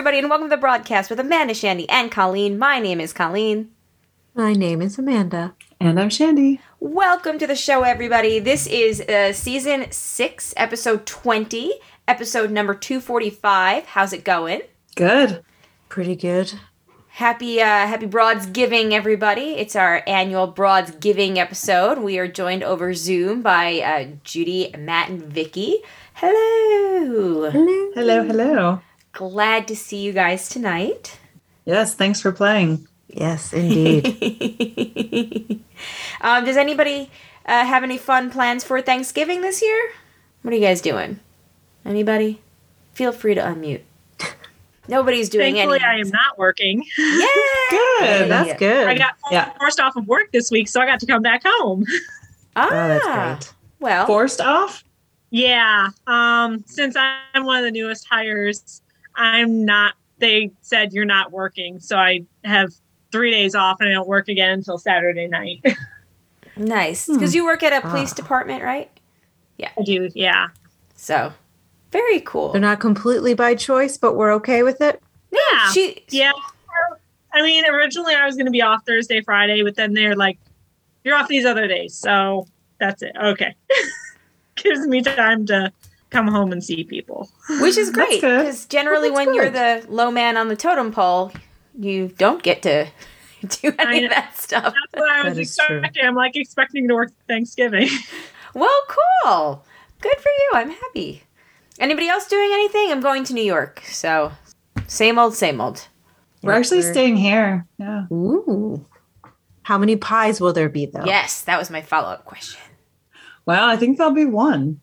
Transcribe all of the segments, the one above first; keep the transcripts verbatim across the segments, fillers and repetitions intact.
everybody, and welcome to the broadcast with Amanda, Shandy, and Colleen. My name is Colleen. My name is Amanda. And I'm Shandy. Welcome to the show, everybody. This is uh, season six, episode twenty, episode number two forty-five. How's it going? Good. Pretty good. Happy uh, Happy Broads Giving, everybody. It's our annual Broads Giving episode. We are joined over Zoom by uh, Judy, Matt, and Vicky. Hello. Hello. Hello, hello. Glad to see you guys tonight. Yes, thanks for playing. Yes, indeed. um, does anybody uh, have any fun plans for Thanksgiving this year? What are you guys doing? Anybody? Feel free to unmute. Nobody's doing anything. Thankfully, I am not working. Yeah. Good. That's good. I got Yeah. forced off of work this week, so I got to come back home. Ah, Oh, that's great. Well, Forced off? Yeah. Um, since I'm one of the newest hires, I'm not, they said you're not working. So I have three days off and I don't work again until Saturday night. nice. Because you work at a police Ah. department, right? I do. Yeah. So, very cool. They're not completely by choice, but we're okay with it. Yeah. She, Yeah. I mean, originally I was going to be off Thursday, Friday, but then they're like, you're off these other days. So that's it. Okay. Gives me time to come home and see people. Which is great. good. Because generally Well, that's when you're good. the low man on the totem pole, you don't get to do any I of know. that stuff. That's what I was That is true. expecting. I'm like expecting to work Thanksgiving. Well, cool. Good for you. I'm happy. Anybody else doing anything? I'm going to New York. So, same old, same old. We're actually staying here. Yeah. Ooh. How many pies will there be, though? Yes, that was my follow-up question. Well, I think there'll be one.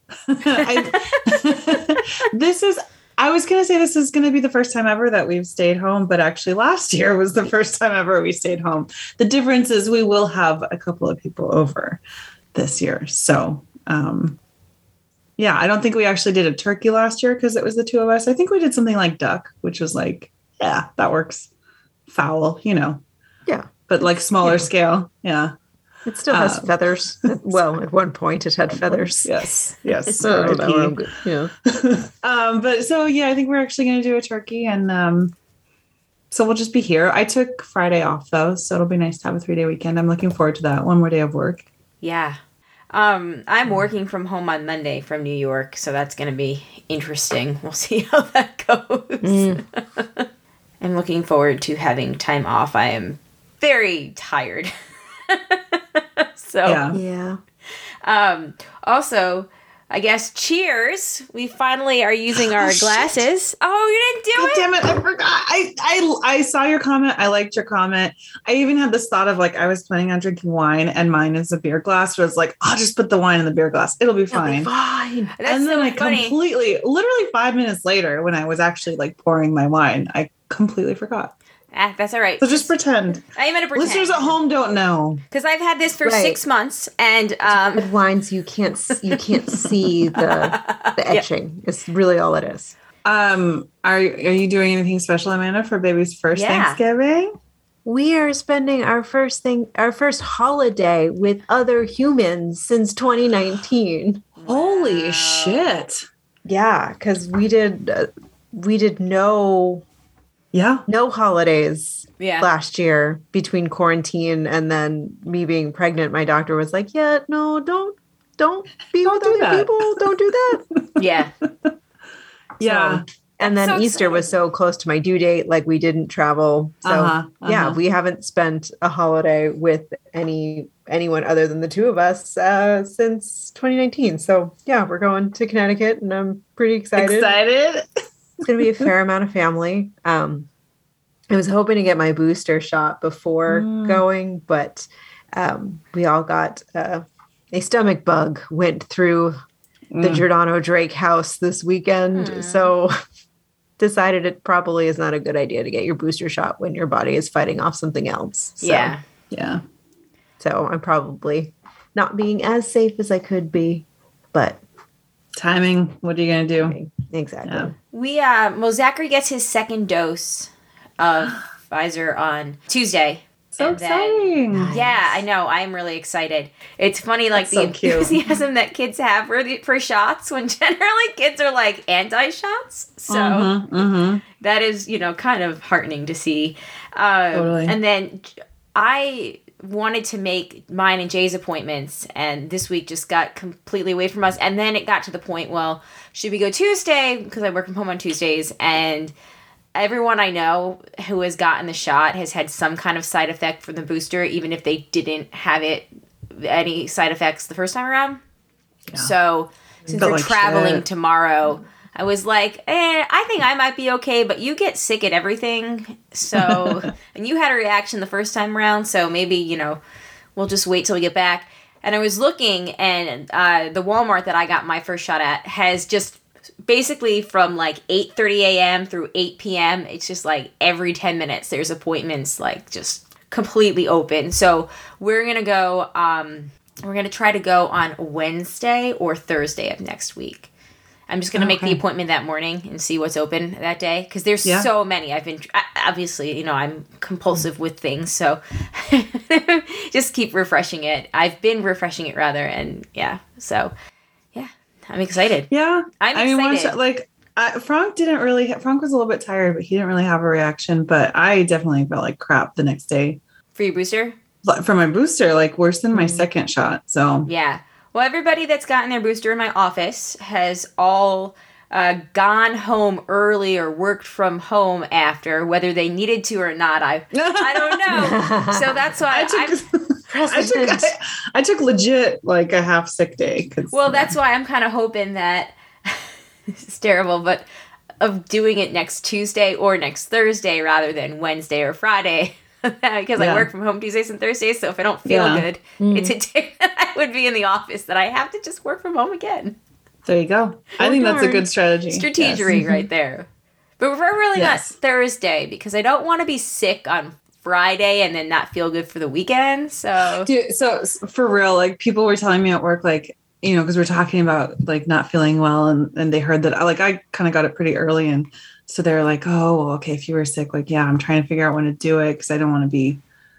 I, this is, I was going to say this is going to be the first time ever that we've stayed home, but actually last year was the first time ever we stayed home. The difference is we will have a couple of people over this year. So, um, yeah, I don't think we actually did a turkey last year because it was the two of us. I think we did something like duck, which was like, yeah, that works. Fowl, you know. Yeah. But like smaller Yeah. scale. Yeah. It still has Um, feathers. Well, at one point it had feathers. Yes. Yes. I don't know, R I P. I'm good. Yeah. um, but so yeah, I think we're actually going to do a turkey, and um, so we'll just be here. I took Friday off though, so it'll be nice to have a three day weekend. I'm looking forward to that. One more day of work. Yeah. Um, I'm working from home on Monday from New York, so that's going to be interesting. We'll see how that goes. Mm. I'm looking forward to having time off. I am very tired. so, Yeah. Yeah. um, also, I guess cheers. We finally are using our Oh, shit. glasses. Oh, you didn't do God it? damn it! I forgot. I, I I saw your comment. I liked your comment. I even had this thought of like I was planning on drinking wine, and mine is a beer glass. So I was like, I'll just put the wine in the beer glass. It'll be It'll be fine. fine. That's and then so I funny. completely, literally five minutes later, when I was actually like pouring my wine, I completely forgot. Ah, that's all right. So just pretend. I'm going to pretend. Listeners at home don't know. Because I've had this for Right. six months, and um, Red wines, you can't s- you can't see the the etching. It's really all it is. Um, are are you doing anything special, Amanda, for baby's first Yeah. Thanksgiving? We are spending our first thing, our first holiday with other humans since twenty nineteen. Holy Wow. shit! Yeah, because we did uh, we did no Yeah, no holidays yeah. last year between quarantine and then me being pregnant. My doctor was like, "Yeah, no, don't don't be Don't with do other that." people. Don't do that." Yeah. yeah. And then That's so Easter was so close to my due date, like we didn't travel. So Uh-huh, yeah, uh-huh. we haven't spent a holiday with any anyone other than the two of us uh, since twenty nineteen. So yeah, we're going to Connecticut, and I'm pretty excited. Excited? It's going to be a fair amount of family. Um, I was hoping to get my booster shot before Mm. going, but um, we all got uh, a stomach bug went through the Mm. Giordano Drake house this weekend. Hmm. So decided it probably is not a good idea to get your booster shot when your body is fighting off something else. So, Yeah. Yeah. So I'm probably not being as safe as I could be, but Timing. What are you gonna do? exactly. Yeah. We, uh, well, Zachary gets his second dose of Pfizer on Tuesday. So And then- exciting. Yeah, I know. I'm really excited. It's funny, like That's the so cute. enthusiasm that kids have for, the, for shots when generally kids are like anti-shots. So Mhm, mhm. that is, you know, kind of heartening to see. Um, Totally. And then I wanted to make mine and Jay's appointments, and this week just got completely away from us. And then it got to the point, well, should we go Tuesday? Because I work from home on Tuesdays, and everyone I know who has gotten the shot has had some kind of side effect from the booster, even if they didn't have it any side effects the first time around. Yeah. So since Felt we're like traveling shit. tomorrow, I was like, eh, I think I might be okay, but you get sick at everything. So, and you had a reaction the first time around, so maybe, you know, we'll just wait till we get back. And I was looking, and uh, the Walmart that I got my first shot at has just basically from like eight thirty a.m. through eight p.m. It's just like every ten minutes there's appointments, like just completely open. So we're going to go, um, we're going to try to go on Wednesday or Thursday of next week. I'm just going to make the Okay. appointment that morning and see what's open that day. Because there's Yeah. so many. I've been, I- obviously, you know, I'm compulsive with things. So just keep refreshing it. I've been refreshing it rather. And yeah, so yeah, I'm excited. Yeah. I'm I mean, once, excited. like, I, Frank didn't really, Frank was a little bit tired, but he didn't really have a reaction. But I definitely felt like crap the next day. For your booster? But for my booster, like worse than my Mhm. second shot. So Yeah. Well, everybody that's gotten their booster in my office has all uh, gone home early or worked from home after, whether they needed to or not. I I don't know. So that's why I I'm, took, I took, I, I took legit like a half sick day. 'cause, well, that's why I'm kind of hoping that it's terrible, but of doing it next Tuesday or next Thursday rather than Wednesday or Friday. Because I Yeah. work from home Tuesdays and Thursdays, so if I don't feel Yeah. good, Mm. it's a day that I would be in the office that I have to just work from home again. There you go. I think that's a good strategy. Strategery Yes. right there. But we're really Yes. not Thursday because I don't want to be sick on Friday and then not feel good for the weekend. So Dude, so s- for real, like people were telling me at work, like, you know, because we're talking about like not feeling well, and, and they heard that, like, I kind of got it pretty early. And so they're like, oh, well, okay, if you were sick, like, yeah, I'm trying to figure out when to do it because I don't want to be,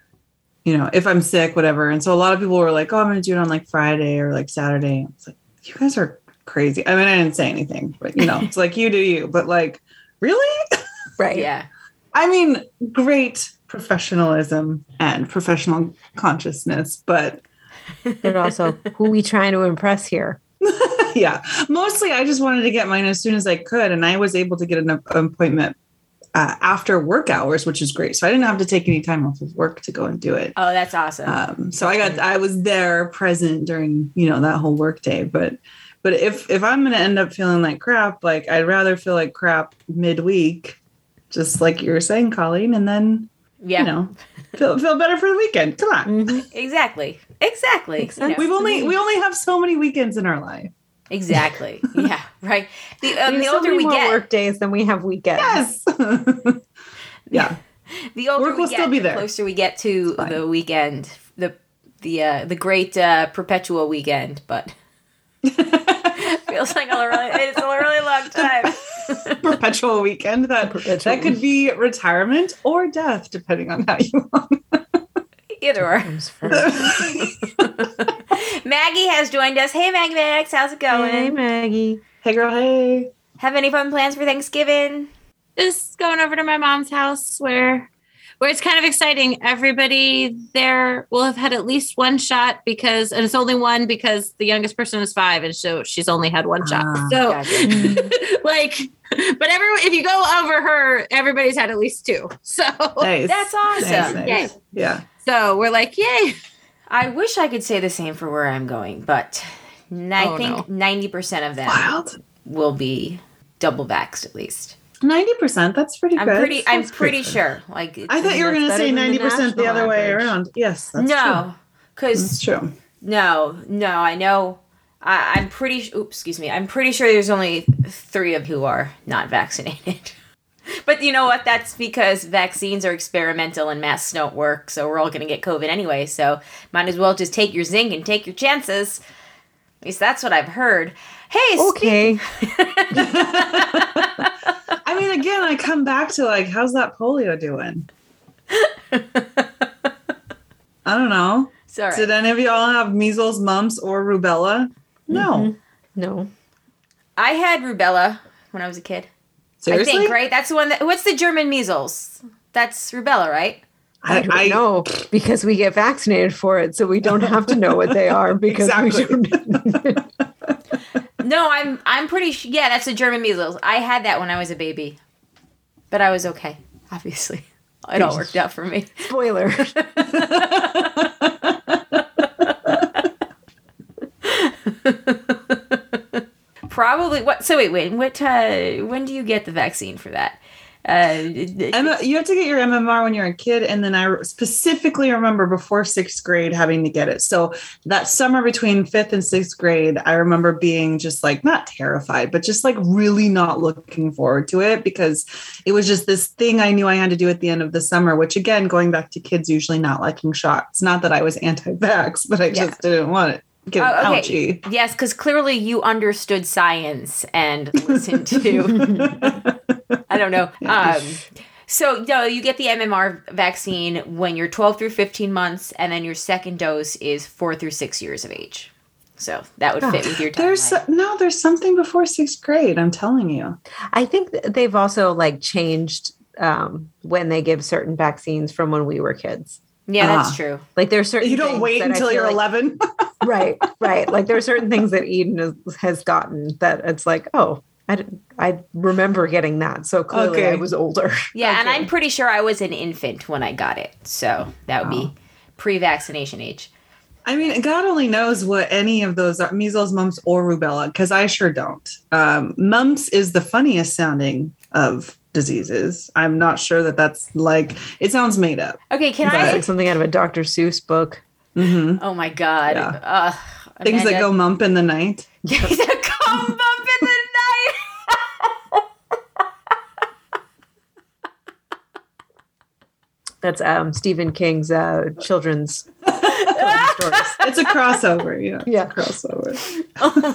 you know, if I'm sick, whatever. And so a lot of people were like, oh, I'm going to do it on like Friday or like Saturday. It's like, you guys are crazy. I mean, I didn't say anything, but, you know, it's like, you do you. But like, really? Right. yeah. I mean, great professionalism and professional consciousness, but But also, who we trying to impress here? yeah, mostly I just wanted to get mine as soon as I could. And I was able to get an, an appointment uh, after work hours, which is great. So I didn't have to take any time off of work to go and do it. Oh, that's awesome. Um, so I got, I was there present during, you know, that whole work day. But, but if, if I'm going to end up feeling like crap, like I'd rather feel like crap midweek, just like you were saying, Colleen, and then, yeah. you know, feel, feel better for the weekend. Come on. Mhm. Exactly. Exactly. Makes You know, sense. We've only, me. we only have so many weekends in our life. Exactly. Yeah. Right. The, um, We have the so older many we more get, work days than we have weekends. Yes. yeah. the older Work we will get, still be the there. closer we get to fine. the weekend, the the uh, the great uh, perpetual weekend. But feels like a really, it's a really long time. Perpetual weekend. That Perpetual. that could be retirement or death, depending on how you want. Either or. Comes first. Maggie has joined us. Hey, Maggie Max, how's it going? Hey, Maggie. Hey, girl. Hey. Have any fun plans for Thanksgiving? Just going over to my mom's house where where it's kind of exciting. Everybody there will have had at least one shot because, and it's only one because the youngest person is five, and so she's only had one shot. Ah, So, gotcha. like, but everyone, if you go over her, everybody's had at least two. So, Nice. That's awesome. Nice, nice. Yay. Yeah. so we're like, yay! I wish I could say the same for where I'm going, but n- I Oh, think no. ninety percent of them Wild. will be double vaxxed at least. Ninety percent. That's pretty I'm good. pretty. I'm That's pretty good. sure. Like I thought you were That's going to better say than the ninety percent the national other way average. around. Yes. That's no, true. That's because true. no, no. I know. I, I'm pretty. s- Oops, excuse me. I'm pretty sure there's only three of who are not vaccinated. But you know what? That's because vaccines are experimental and masks don't work. So we're all going to get COVID anyway. So might as well just take your zinc and take your chances. At least that's what I've heard. Hey, Okay. I mean, again, I come back to like, how's that polio doing? I don't know. Sorry. Did any of y'all have measles, mumps, or rubella? No. Mhm. No. I had rubella when I was a kid. Seriously? I think, right? That's the one that, what's the German measles? That's rubella, right? I don't know because we get vaccinated for it, so we don't have to know what they are because Exactly. we don't. No, I'm I'm pretty sure. Yeah, that's the German measles. I had that when I was a baby, but I was okay. Obviously, it all worked out for me. Spoiler. Probably. What? So wait, wait. What? Uh, when do you get the vaccine for that? Uh, M- you have to get your M M R when you're a kid, and then I specifically remember before sixth grade having to get it. So that summer between fifth and sixth grade, I remember being just like not terrified, but just like really not looking forward to it because it was just this thing I knew I had to do at the end of the summer. Which again, going back to kids usually not liking shots. Not that I was anti-vax, but I just Yeah. didn't want it. Get Oh, okay. ouchy. Yes, because clearly you understood science and listened to. I don't know. Um, so no, you get the M M R vaccine when you're twelve through fifteen months, and then your second dose is four through six years of age. So that would fit with your timeline. There's no, there's something before sixth grade. I'm telling you. I think th- they've also like changed um, when they give certain vaccines from when we were kids. Yeah, that's Ah. true. Like there's certain You don't things wait that I until feel you're like- eleven. right, right. Like there are certain things that Eden has, has gotten that it's like, oh, I, didn't- I remember getting that. So clearly Okay. I was older. Yeah, and Okay. I'm pretty sure I was an infant when I got it. So that would be pre-vaccination age. I mean, God only knows what any of those are, measles, mumps, or rubella, because I sure don't. Um, mumps is the funniest sounding of diseases. I'm not sure that that's like, it sounds made up. Okay, can But- I? Like something out of a Doctor Seuss book. hmm Oh my God. Yeah. Uh, Things that Amanda- go mump in the night. Things that come bump in the night. That's um, Stephen King's uh, children's, children's stories. It's a crossover. Yeah. It's Yeah. a crossover.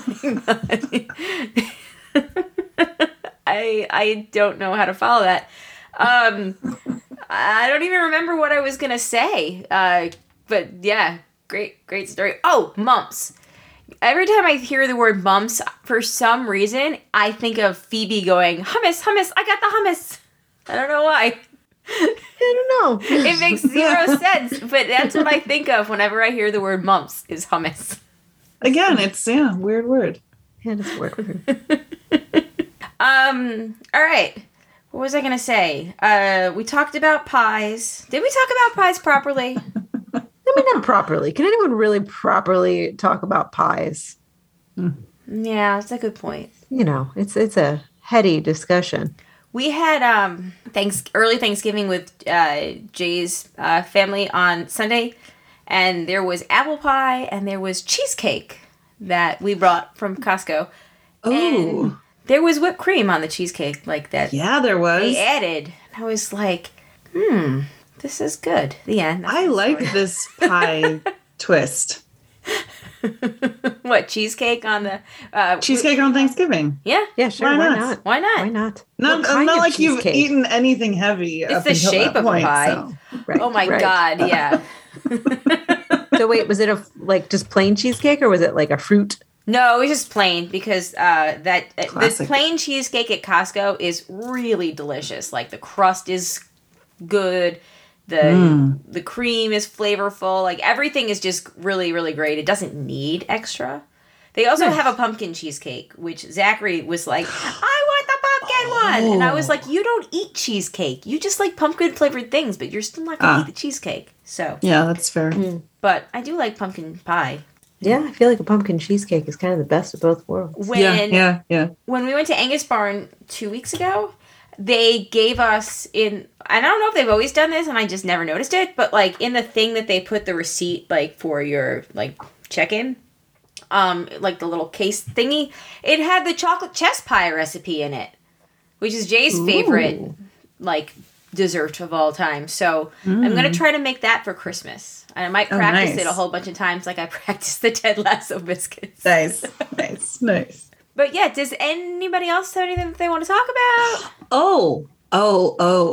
Oh my God. I I don't know how to follow that. Um, I don't even remember what I was gonna say. Uh, but yeah, great great story. Oh, mumps. Every time I hear the word mumps, for some reason, I think of Phoebe going, hummus, hummus, I got the hummus. I don't know why. I don't know. It makes zero sense, but that's what I think of whenever I hear the word mumps is hummus. Again, it's, yeah, weird word. Yeah, it's work. Um, all right. What was I going to say? Uh, we talked about pies. Did we talk about pies properly? I mean, not properly. Can anyone really properly talk about pies? Yeah, that's a good point. You know, it's it's a heady discussion. We had um thanks early Thanksgiving with uh, Jay's uh, family on Sunday, and there was apple pie and there was cheesecake that we brought from Costco. Oh, And there was whipped cream on the cheesecake, like that. yeah, there was. They added. I was like, hmm, this is good. The end. That's I the like story. this pie twist. What, cheesecake on the uh, Cheesecake on Thanksgiving. Yeah. Yeah, sure. Why Why, not? not? Why not? Why not? Not, What kind not of like you've cheesecake? eaten anything heavy. It's up the until shape that of a point, pie. so. Right, Oh my right. God, yeah. So wait, was it a like just plain cheesecake or was it like a fruit? No, it was just plain because uh, that uh, the Classic. plain cheesecake at Costco is really delicious. Like the crust is good, the Mm. the cream is flavorful. Like everything is just really really great. It doesn't need extra. They also Nice. have a pumpkin cheesecake, which Zachary was like, "I want the pumpkin one," and I was Oh. like, "You don't eat cheesecake. You just like pumpkin flavored things, but you're still not gonna Ah. eat the cheesecake." So, Yeah, that's fair. but I do like pumpkin pie. Yeah, I feel like a pumpkin cheesecake is kind of the best of both worlds. When yeah, yeah, yeah. when we went to Angus Barn two weeks ago, they gave us in. I don't know if they've always done this, and I just never noticed it. But like in the thing that they put the receipt like for your like check in, um, like the little case thingy, it had the chocolate chess pie recipe in it, which is Jay's favorite Ooh. like dessert of all time. So I'm gonna try to make that for Christmas. And I might Oh, practice nice. it a whole bunch of times, like I practiced the Ted Lasso biscuits. Nice, nice, nice. But yeah, does anybody else have anything that they want to talk about? Oh, oh, oh.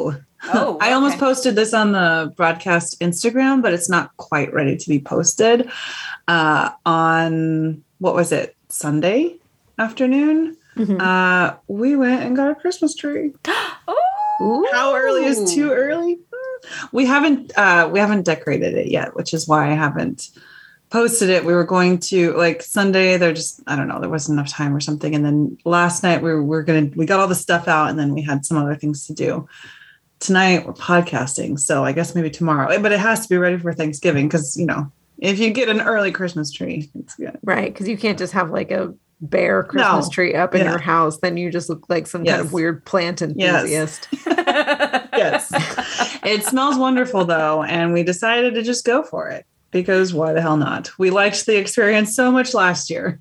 Oh, I almost okay. posted this on the broadcast Instagram, but it's not quite ready to be posted. Uh, on what was it, Sunday afternoon? Mhm. Uh, we went and got a Christmas tree. Ooh. How early is too early? Hmm. We haven't uh, we haven't decorated it yet, which is why I haven't posted it. We were going to like Sunday. There just I don't know. There wasn't enough time or something. And then last night we were, we were gonna we got all the stuff out, and then we had some other things to do. Tonight we're podcasting, so I guess maybe tomorrow. But it has to be ready for Thanksgiving because you know if you get an early Christmas tree, it's good. Right, because you can't just have like a bare Christmas No. tree up in Yeah. your house. Then you just look like some kind Yes. of weird plant Yes. enthusiast. Yes, it smells wonderful though, and we decided to just go for it because why the hell not? We liked the experience so much last year.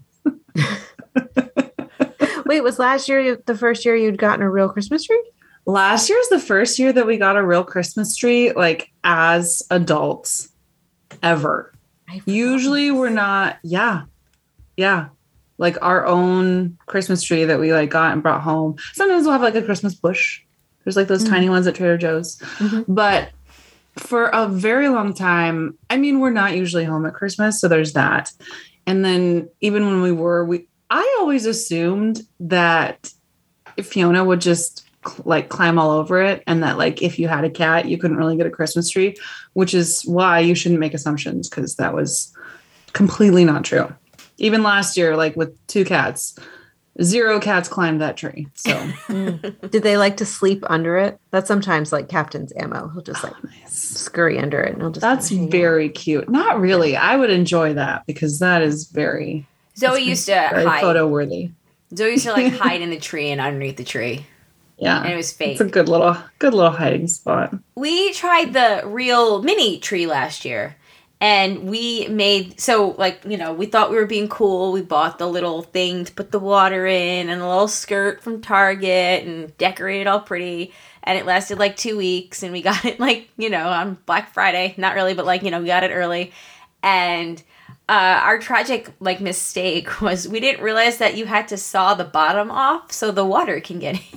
Wait, was last year the first year you'd gotten a real Christmas tree? Last year's the first year that we got a real Christmas tree, like as adults, ever. I forgot. Usually we're not, yeah, yeah, like our own Christmas tree that we like got and brought home. Sometimes we'll have like a Christmas bush. There's like those Mhm. tiny ones at Trader Joe's, Mhm. but for a very long time, I mean, we're not usually home at Christmas, so there's that. And then even when we were, we I always assumed that Fiona would just like climb all over it, and that like if you had a cat, you couldn't really get a Christmas tree, which is why you shouldn't make assumptions because that was completely not true. Even last year, like with two cats, zero cats climbed that tree. So Did they like to sleep under it? That's sometimes like Captain's ammo. He'll just like scurry under it and he'll just that's kinda hang out. very cute. Not really. I would enjoy that because that is very, Zoe used to very hide. photo worthy. Zoe used to like hide in the tree and underneath the tree, Yeah, and it was fake. it's a good little, good little hiding spot. We tried the real mini tree last year, and we made so like you know we thought we were being cool. We bought the little thing to put the water in and a little skirt from Target and decorated all pretty. And it lasted like two weeks, and we got it like you know on Black Friday. Not really, but like you know we got it early, and. Uh, our tragic like mistake was we didn't realize that you had to saw the bottom off so the water can get in.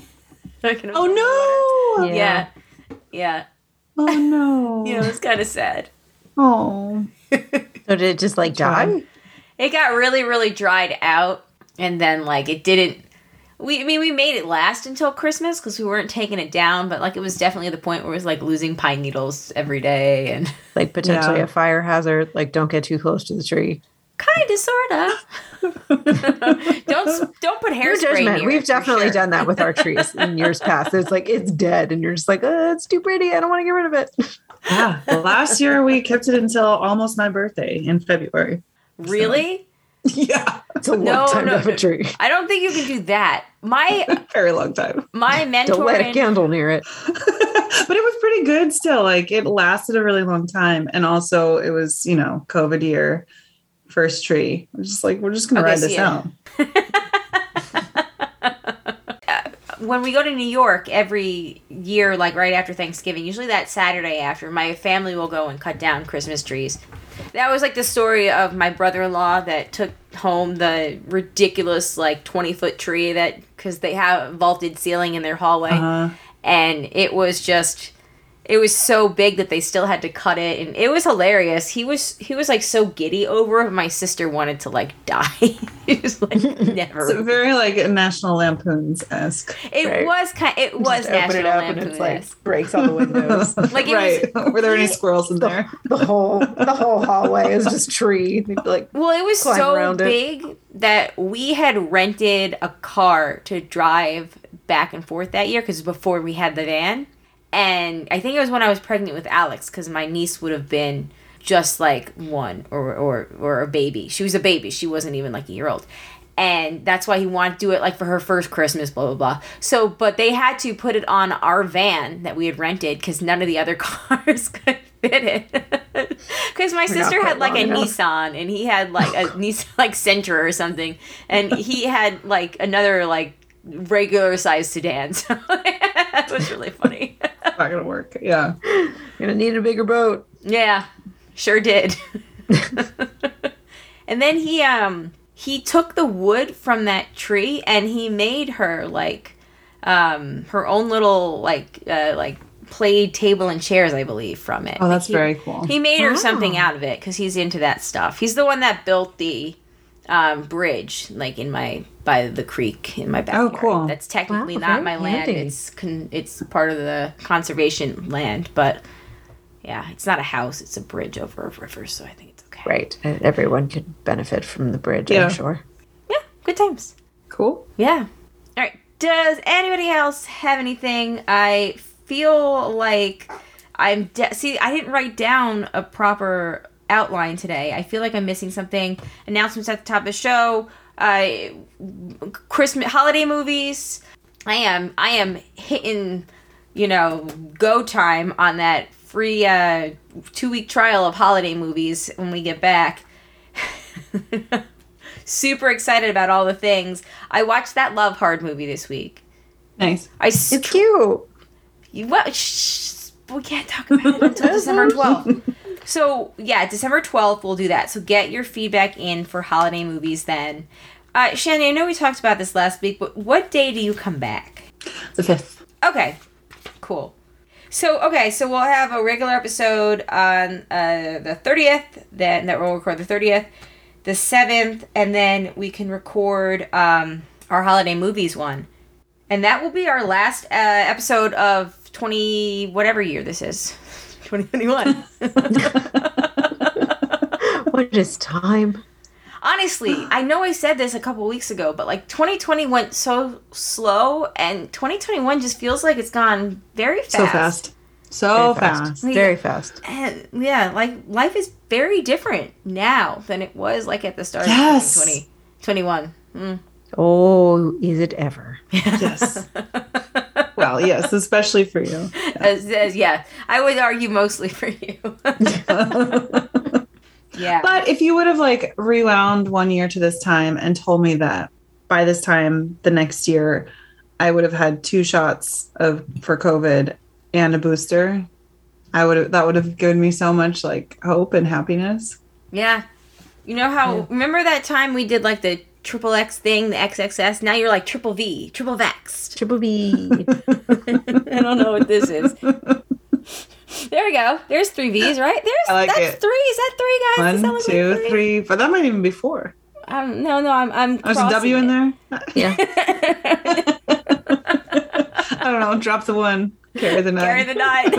Oh no! Yeah. Yeah, yeah. Oh no! You know, it's kind of sad. Oh, So did it just like die? It got really, really dried out, and then like it didn't. We, I mean, we made it last until Christmas because we weren't taking it down, but like it was definitely the point where it was like losing pine needles every day and Like potentially Yeah. a fire hazard. Like don't get too close to the tree. kind of, sort of. don't don't put No hairspray judgment. near We've it, for definitely sure. done that with our trees in years past. It's like it's dead, and you're just like, oh, it's too pretty. I don't want to get rid of it. yeah. Last year we kept it until almost my birthday in February. Really? Yeah, It's a long No, time no, to have a no. tree. I don't think you can do that. My very long time. my mentor. Don't light a in- candle near it. But it was pretty good still. Like it lasted a really long time. And also it was, you know, COVID year, first tree. I was just like, we're just gonna Okay, ride so this yeah. out. When we go to New York every year, like right after Thanksgiving, usually that Saturday after, my family will go and cut down Christmas trees. That was like the story of my brother-in-law that took home the ridiculous like twenty foot tree that because they have a vaulted ceiling in their hallway, Uh-huh. and it was just it was so big that they still had to cut it, and it was hilarious. He was he was like so giddy over it. My sister wanted to like die. It was like never. So very like National Lampoons esque. It Right. was kind. It was Just open National it up and Lampoon. it's like breaks all the windows. Like, it right. was- Were there any squirrels in there? the whole the whole hallway is just tree. They'd be like, Well, it was climb so around it. big that we had rented a car to drive back and forth that year because before we had the van. And I think it was when I was pregnant with Alex because my niece would have been just like one or, or, or a baby. She was a baby. She wasn't even like a year old. And that's why he wanted to do it like for her first Christmas, blah, blah, blah. So, but they had to put it on our van that we had rented because none of the other cars could fit it. Because my sister quite had like a long enough. Nissan and he had like a Nissan like Sentra or something. And he had like another like regular sized sedan. So it was really funny. Not gonna work. Yeah. gonna need a bigger boat. Yeah, sure did. And then he um he took the wood from that tree and he made her like um her own little like uh like played table and chairs, I believe, from it. Oh, that's Like, he, very cool. He made her Wow. something out of it because he's into that stuff. He's the one that built the um, bridge, like in my by the creek in my backyard. cool. That's technically Wow, not very my land. handy. It's con- it's part of the conservation land, but yeah, it's not a house. It's a bridge over a river, so I think it's okay. Right. And everyone could benefit from the bridge, Yeah. I'm sure. Yeah, good times. Cool. Yeah. All right. Does anybody else have anything? I feel like I'm de- see. I didn't write down a proper outline today. I feel like I'm missing something. Announcements at the top of the show. Uh, Christmas holiday movies. I am. I am hitting. You know, go time on that free uh, two week trial of holiday movies when we get back. Super excited about all the things. I watched that Love Hard movie this week. Nice. I It's str- cute. you what? Shh, we can't talk about it until December twelfth. So yeah, December twelfth we'll do that. So get your feedback in for holiday movies then. Uh, Shannon, I know we talked about this last week, but what day do you come back? The fifth. Okay, cool. So okay, so we'll have a regular episode on uh, the thirtieth. Then that we'll record the thirtieth, the seventh, and then we can record um, our holiday movies one, and that will be our last uh, episode of twenty whatever year this is, twenty twenty-one. What is time? Honestly, I know I said this a couple weeks ago, but like twenty twenty went so slow, and twenty twenty-one just feels like it's gone very fast. So fast. So Very fast. Yeah. Very fast. And yeah, like life is very different now than it was like at the start Yes. of twenty twenty-one. Mm. Oh, is it ever? Yes. Well, yes, especially for you. As, as, yeah, I would argue mostly for you. Yeah. But if you would have like rewound one year to this time and told me that by this time the next year I would have had two shots of for COVID and a booster, I would have that would have given me so much like hope and happiness. Yeah. You know how, Yeah. remember that time we did like the triple X thing, the X X S? Now you're like triple V, triple vaxxed. Triple B. I don't know what this is. There we go. There's three V's, right? There's I like that's it. three. Is that three guys? Does that One, look two, like three, four. That might even be four. Um, no, no, I'm I'm. There's a W in there. Yeah. I don't know. Drop the one. Carry the nine. Carry the nine.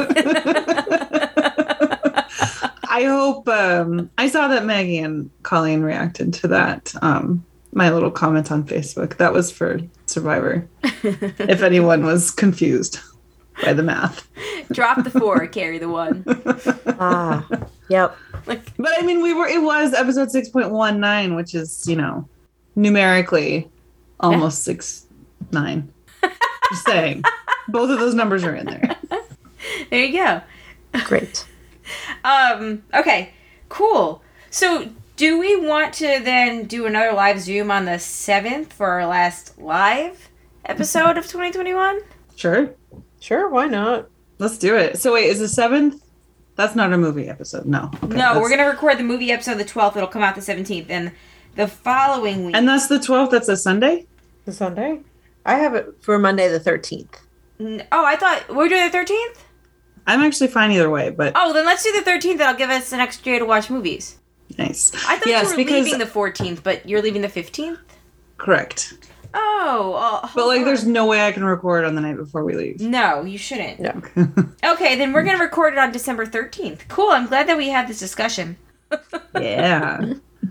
I hope um, I saw that Maggie and Colleen reacted to that. Um, my little comment on Facebook. That was for Survivor. If anyone was confused by the math. Drop the four, carry the one. Ah. Yep. Like, But I mean, we were. It was episode six point one nine, which is you know numerically almost six nine. Just saying, both of those numbers are in there. there you go. Great. Um. Okay. Cool. So, do we want to then do another live Zoom on the seventh for our last live episode of twenty twenty-one? Sure, Sure, why not? let's do it. So wait, is the seventh? That's not a movie episode. No. Okay, No, that's- we're gonna record the movie episode the twelfth. It'll come out the seventeenth, and the following week. And that's the twelfth. That's a Sunday. The Sunday? I have it for Monday the thirteenth. N- oh, I thought we were doing the thirteenth. I'm actually fine either way, but Oh, then let's do the thirteenth. That'll give us an extra day to watch movies. nice. I thought yes, you were because leaving the fourteenth, but you're leaving the fifteenth. correct. Oh, uh, But hold like, on. there's no way I can record on the night before we leave. No, you shouldn't. No. Okay, then we're gonna record it on December thirteenth. Cool. I'm glad that we had this discussion. Yeah.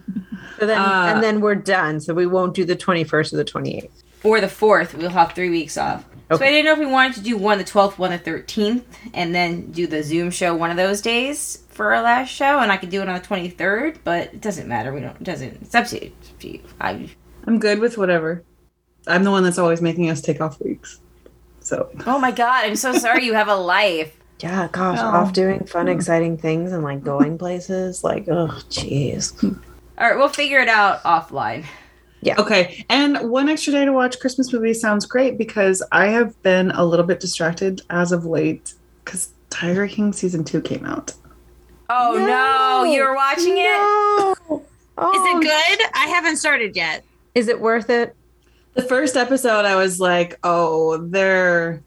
So then, Uh, and then we're done. So we won't do the twenty-first or the twenty-eighth. Or the fourth. We'll have three weeks off. So Okay. I didn't know if we wanted to do one the twelfth, one the thirteenth, and then do the Zoom show one of those days for our last show, and I could do it on the twenty-third. But it doesn't matter. We don't. It doesn't. It's up to you. It's up to you. I. I'm good with whatever. I'm the one that's always making us take off weeks. So Oh my God! I'm so sorry. You have a life. Yeah, gosh, No. off doing fun, exciting things and like going places. Like, oh, jeez. All right, we'll figure it out offline. okay. And one extra day to watch Christmas movies sounds great because I have been a little bit distracted as of late because Tiger King season two came out. Oh no! No. You're watching it. No. Oh, Is it good? I haven't started yet. Is it worth it? The first episode, I was like, oh, they're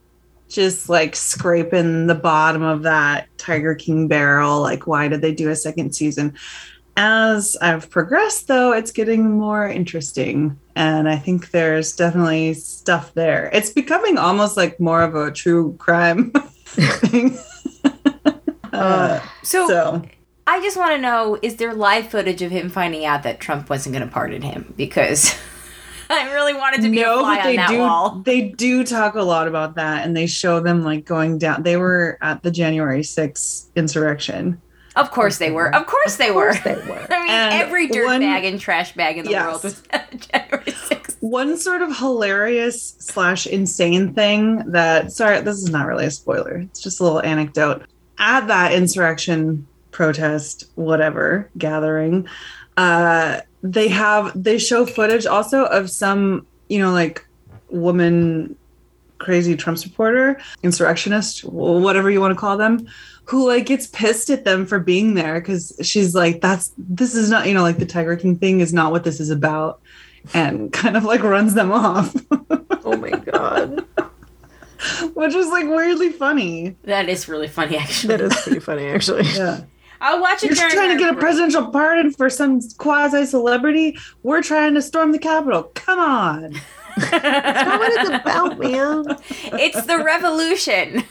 just like scraping the bottom of that Tiger King barrel. Like, why did they do a second season? As I've progressed, though, it's getting more interesting. And I think there's definitely stuff there. It's becoming almost like more of a true crime thing. uh, So, so, I just want to know, is there live footage of him finding out that Trump wasn't going to pardon him? Because I really wanted to be no, a fly but on they that do. wall. They do talk a lot about that, and they show them like going down. They were at the January sixth insurrection. Of course they were. Of course they Of were. course they were. I mean, And every dirt one- bag and trash bag in the Yes. world was January sixth. One sort of hilarious slash insane thing that, sorry, this is not really a spoiler. It's just a little anecdote. At that insurrection protest, whatever, gathering, uh, they have, they show footage also of some, you know, like woman, crazy Trump supporter, insurrectionist, whatever you want to call them, who like gets pissed at them for being there because she's like, that's, this is not, you know, like the Tiger King thing is not what this is about. And kind of like runs them off. Oh my god. Which is like weirdly funny. That is really funny, actually. That is pretty funny, actually. Yeah. I'll watch it You're during trying to our get a break. presidential pardon for some quasi celebrity. We're trying to storm the Capitol. Come on. That's not what it's about, man. It's the revolution.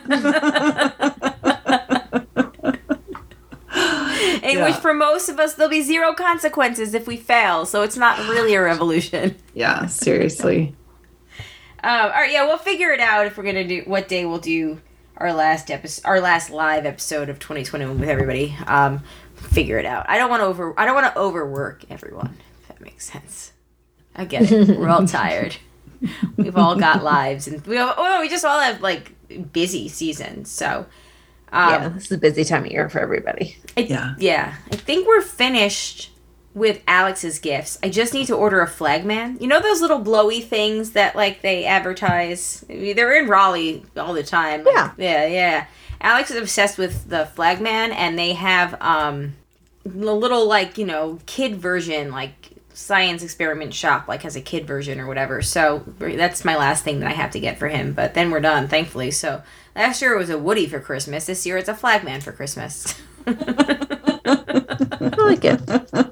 In Yeah. which, for most of us, there'll be zero consequences if we fail. So it's not really a revolution. Yeah, seriously. Um, all right, yeah, we'll figure it out if we're gonna do what day we'll do our last episode, our last live episode of twenty twenty-one with everybody. Um, figure it out. I don't want to over. I don't want to overwork everyone. If that makes sense. I get it. We're all tired. We've all got lives, and we all, oh, we just all have like busy seasons. So, um, Yeah, this is a busy time of year for everybody. I, Yeah. yeah. I think we're finished with Alex's gifts. I just need to order a flagman. You know those little blowy things that like they advertise? They're in Raleigh all the time. Yeah. Yeah, yeah. Alex is obsessed with the flagman, and they have um a little like, you know, kid version, like science experiment shop like has a kid version or whatever. So that's my last thing that I have to get for him, but then we're done, thankfully. So last year it was a Woody for Christmas. This year it's a flagman for Christmas. I like it.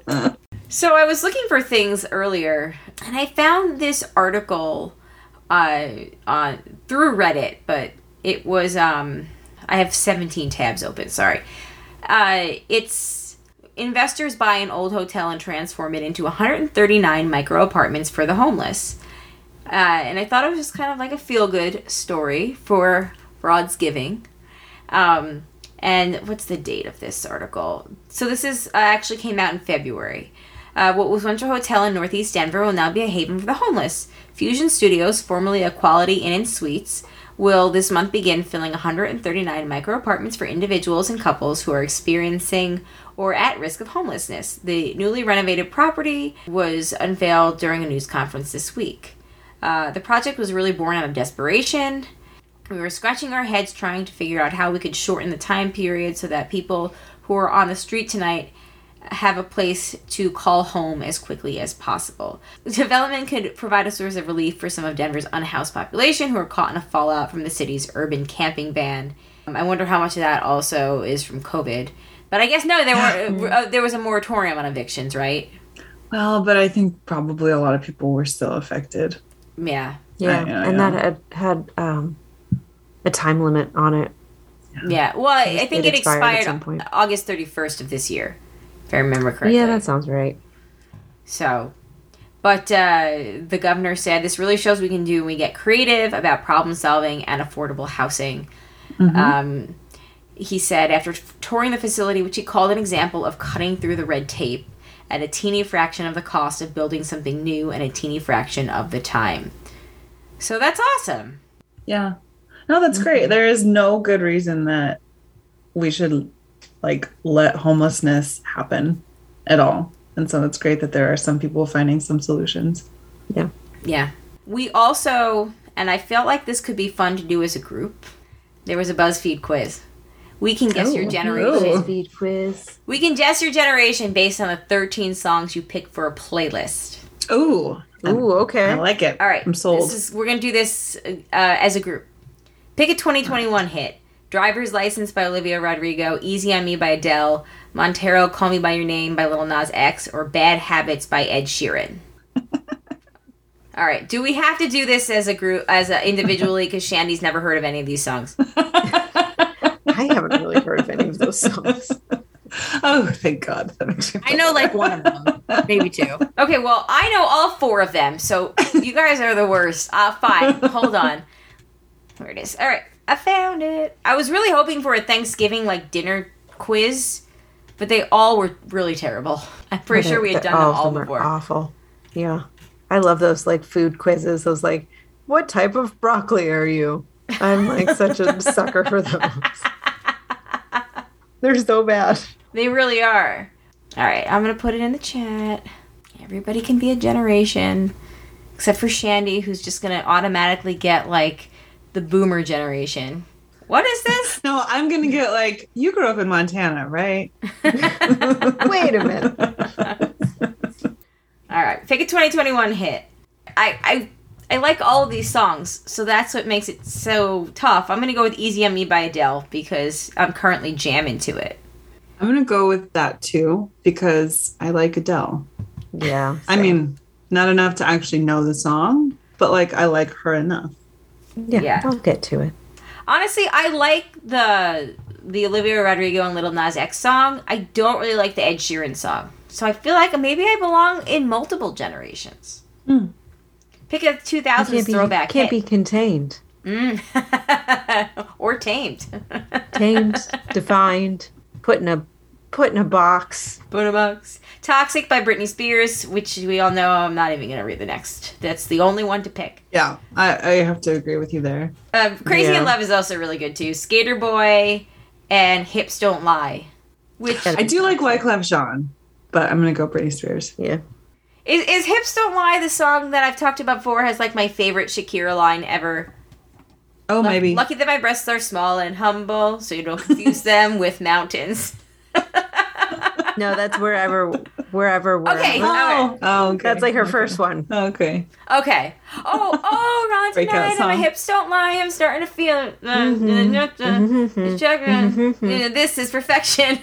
So I was looking for things earlier, and I found this article uh, on through Reddit, but it was um, I have seventeen tabs open. Sorry, uh, it's investors buy an old hotel and transform it into one hundred thirty-nine micro apartments for the homeless, uh, and I thought it was just kind of like a feel good story for Broad's Giving. Um, and what's the date of this article? So this is uh, actually came out in February. Uh, what was once a hotel in Northeast Denver will now be a haven for the homeless. Fusion Studios, formerly a Quality Inn and Suites, will this month begin filling one hundred thirty-nine micro apartments for individuals and couples who are experiencing or at risk of homelessness. The newly renovated property was unveiled during a news conference this week. Uh, the project was really born out of desperation. We were scratching our heads trying to figure out how we could shorten the time period so that people who are on the street tonight have a place to call home as quickly as possible. The development could provide a source of relief for some of Denver's unhoused population who are caught in a fallout from the city's urban camping ban. Um, I wonder how much of that also is from COVID. But I guess no, there were uh, there was a moratorium on evictions, right? Well, but I think probably a lot of people were still affected. Yeah. Yeah, Yeah, and yeah. that had, had um, a time limit on it. Yeah. Well, I I think It it expired at expired some point. August thirty-first of this year, if I remember correctly. Yeah, that sounds right. So, but uh, the governor said this really shows we can do when we get creative about problem solving and affordable housing. Mhm. Um, he said after touring the facility, which he called an example of cutting through the red tape at a teeny fraction of the cost of building something new and a teeny fraction of the time. So that's awesome. Yeah. No, that's great. There is no good reason that we should like let homelessness happen at all. And so it's great that there are some people finding some solutions. Yeah. We also, and I felt like this could be fun to do as a group, there was a BuzzFeed quiz. We can guess your Ooh. generation. Speed quiz. We can guess your generation based on the thirteen songs you pick for a playlist. Ooh. Ooh, okay. I like it. All right. I'm sold. This is, we're going to do this uh, as a group. Pick a twenty twenty-one hit. Driver's License by Olivia Rodrigo, Easy on Me by Adele, Montero, Call Me by Your Name by Lil Nas X, or Bad Habits by Ed Sheeran. All right. Do we have to do this as a group, as a, individually? Because Shandy's never heard of any of these songs. I haven't really heard of any of those songs. Oh, thank God. That makes me I know like one of them, maybe two. Okay, well, I know all four of them, so you guys are the worst. Uh, fine. Hold on. Where it is. All right. I found it. I was really hoping for a Thanksgiving, like, dinner quiz, but they all were really terrible. I'm pretty Okay, sure we had the- done them all of all them are before. Awful. Yeah. I love those, like, food quizzes. Those, like, what type of broccoli are you? I'm, like, such a sucker for those. They're so bad. They really are. All right, I'm going to put it in the chat. Everybody can be a generation, except for Shandy, who's just going to automatically get, like, the boomer generation. What is this? No, I'm going to get like, you grew up in Montana, right? Wait a minute. All right, pick a twenty twenty-one hit. I, I I like all of these songs, so that's what makes it so tough. I'm going to go with Easy on Me by Adele because I'm currently jamming to it. I'm going to go with that too because I like Adele. Yeah. I same. mean, not enough to actually know the song, but like I like her enough. yeah, yeah. I'll get to it. Honestly, I like the the Olivia Rodrigo and Lil Nas X song. I don't really like the Ed Sheeran song. So I feel like maybe I belong in multiple generations. Hmm. Pick a two You thousands can't be, throwback can't hit. be contained. Mm. Or tamed. Tamed, defined, put in a put in a box. Put a box. Toxic by Britney Spears, which we all know I'm not even going to read the next. That's the only one to pick. Yeah, I, I have to agree with you there. Uh, Crazy Yeah. in Love is also really good too. Skater Boy and Hips Don't Lie. Which I do like Wyclef Jean, but I'm going to go Britney Spears. Yeah. is, is Hips Don't Lie the song that I've talked about before has like my favorite Shakira line ever. Oh, Lu- maybe. Lucky that my breasts are small and humble, so you don't confuse them with mountains. No, that's wherever, wherever, wherever. Okay. Oh, oh okay. That's like her Okay. first one. Okay. Okay. Oh, oh, Ron Breakout tonight, and my song. hips don't lie. I'm starting to feel it. Uh, Mm-hmm. uh, uh, uh, chakra. Uh, This is perfection.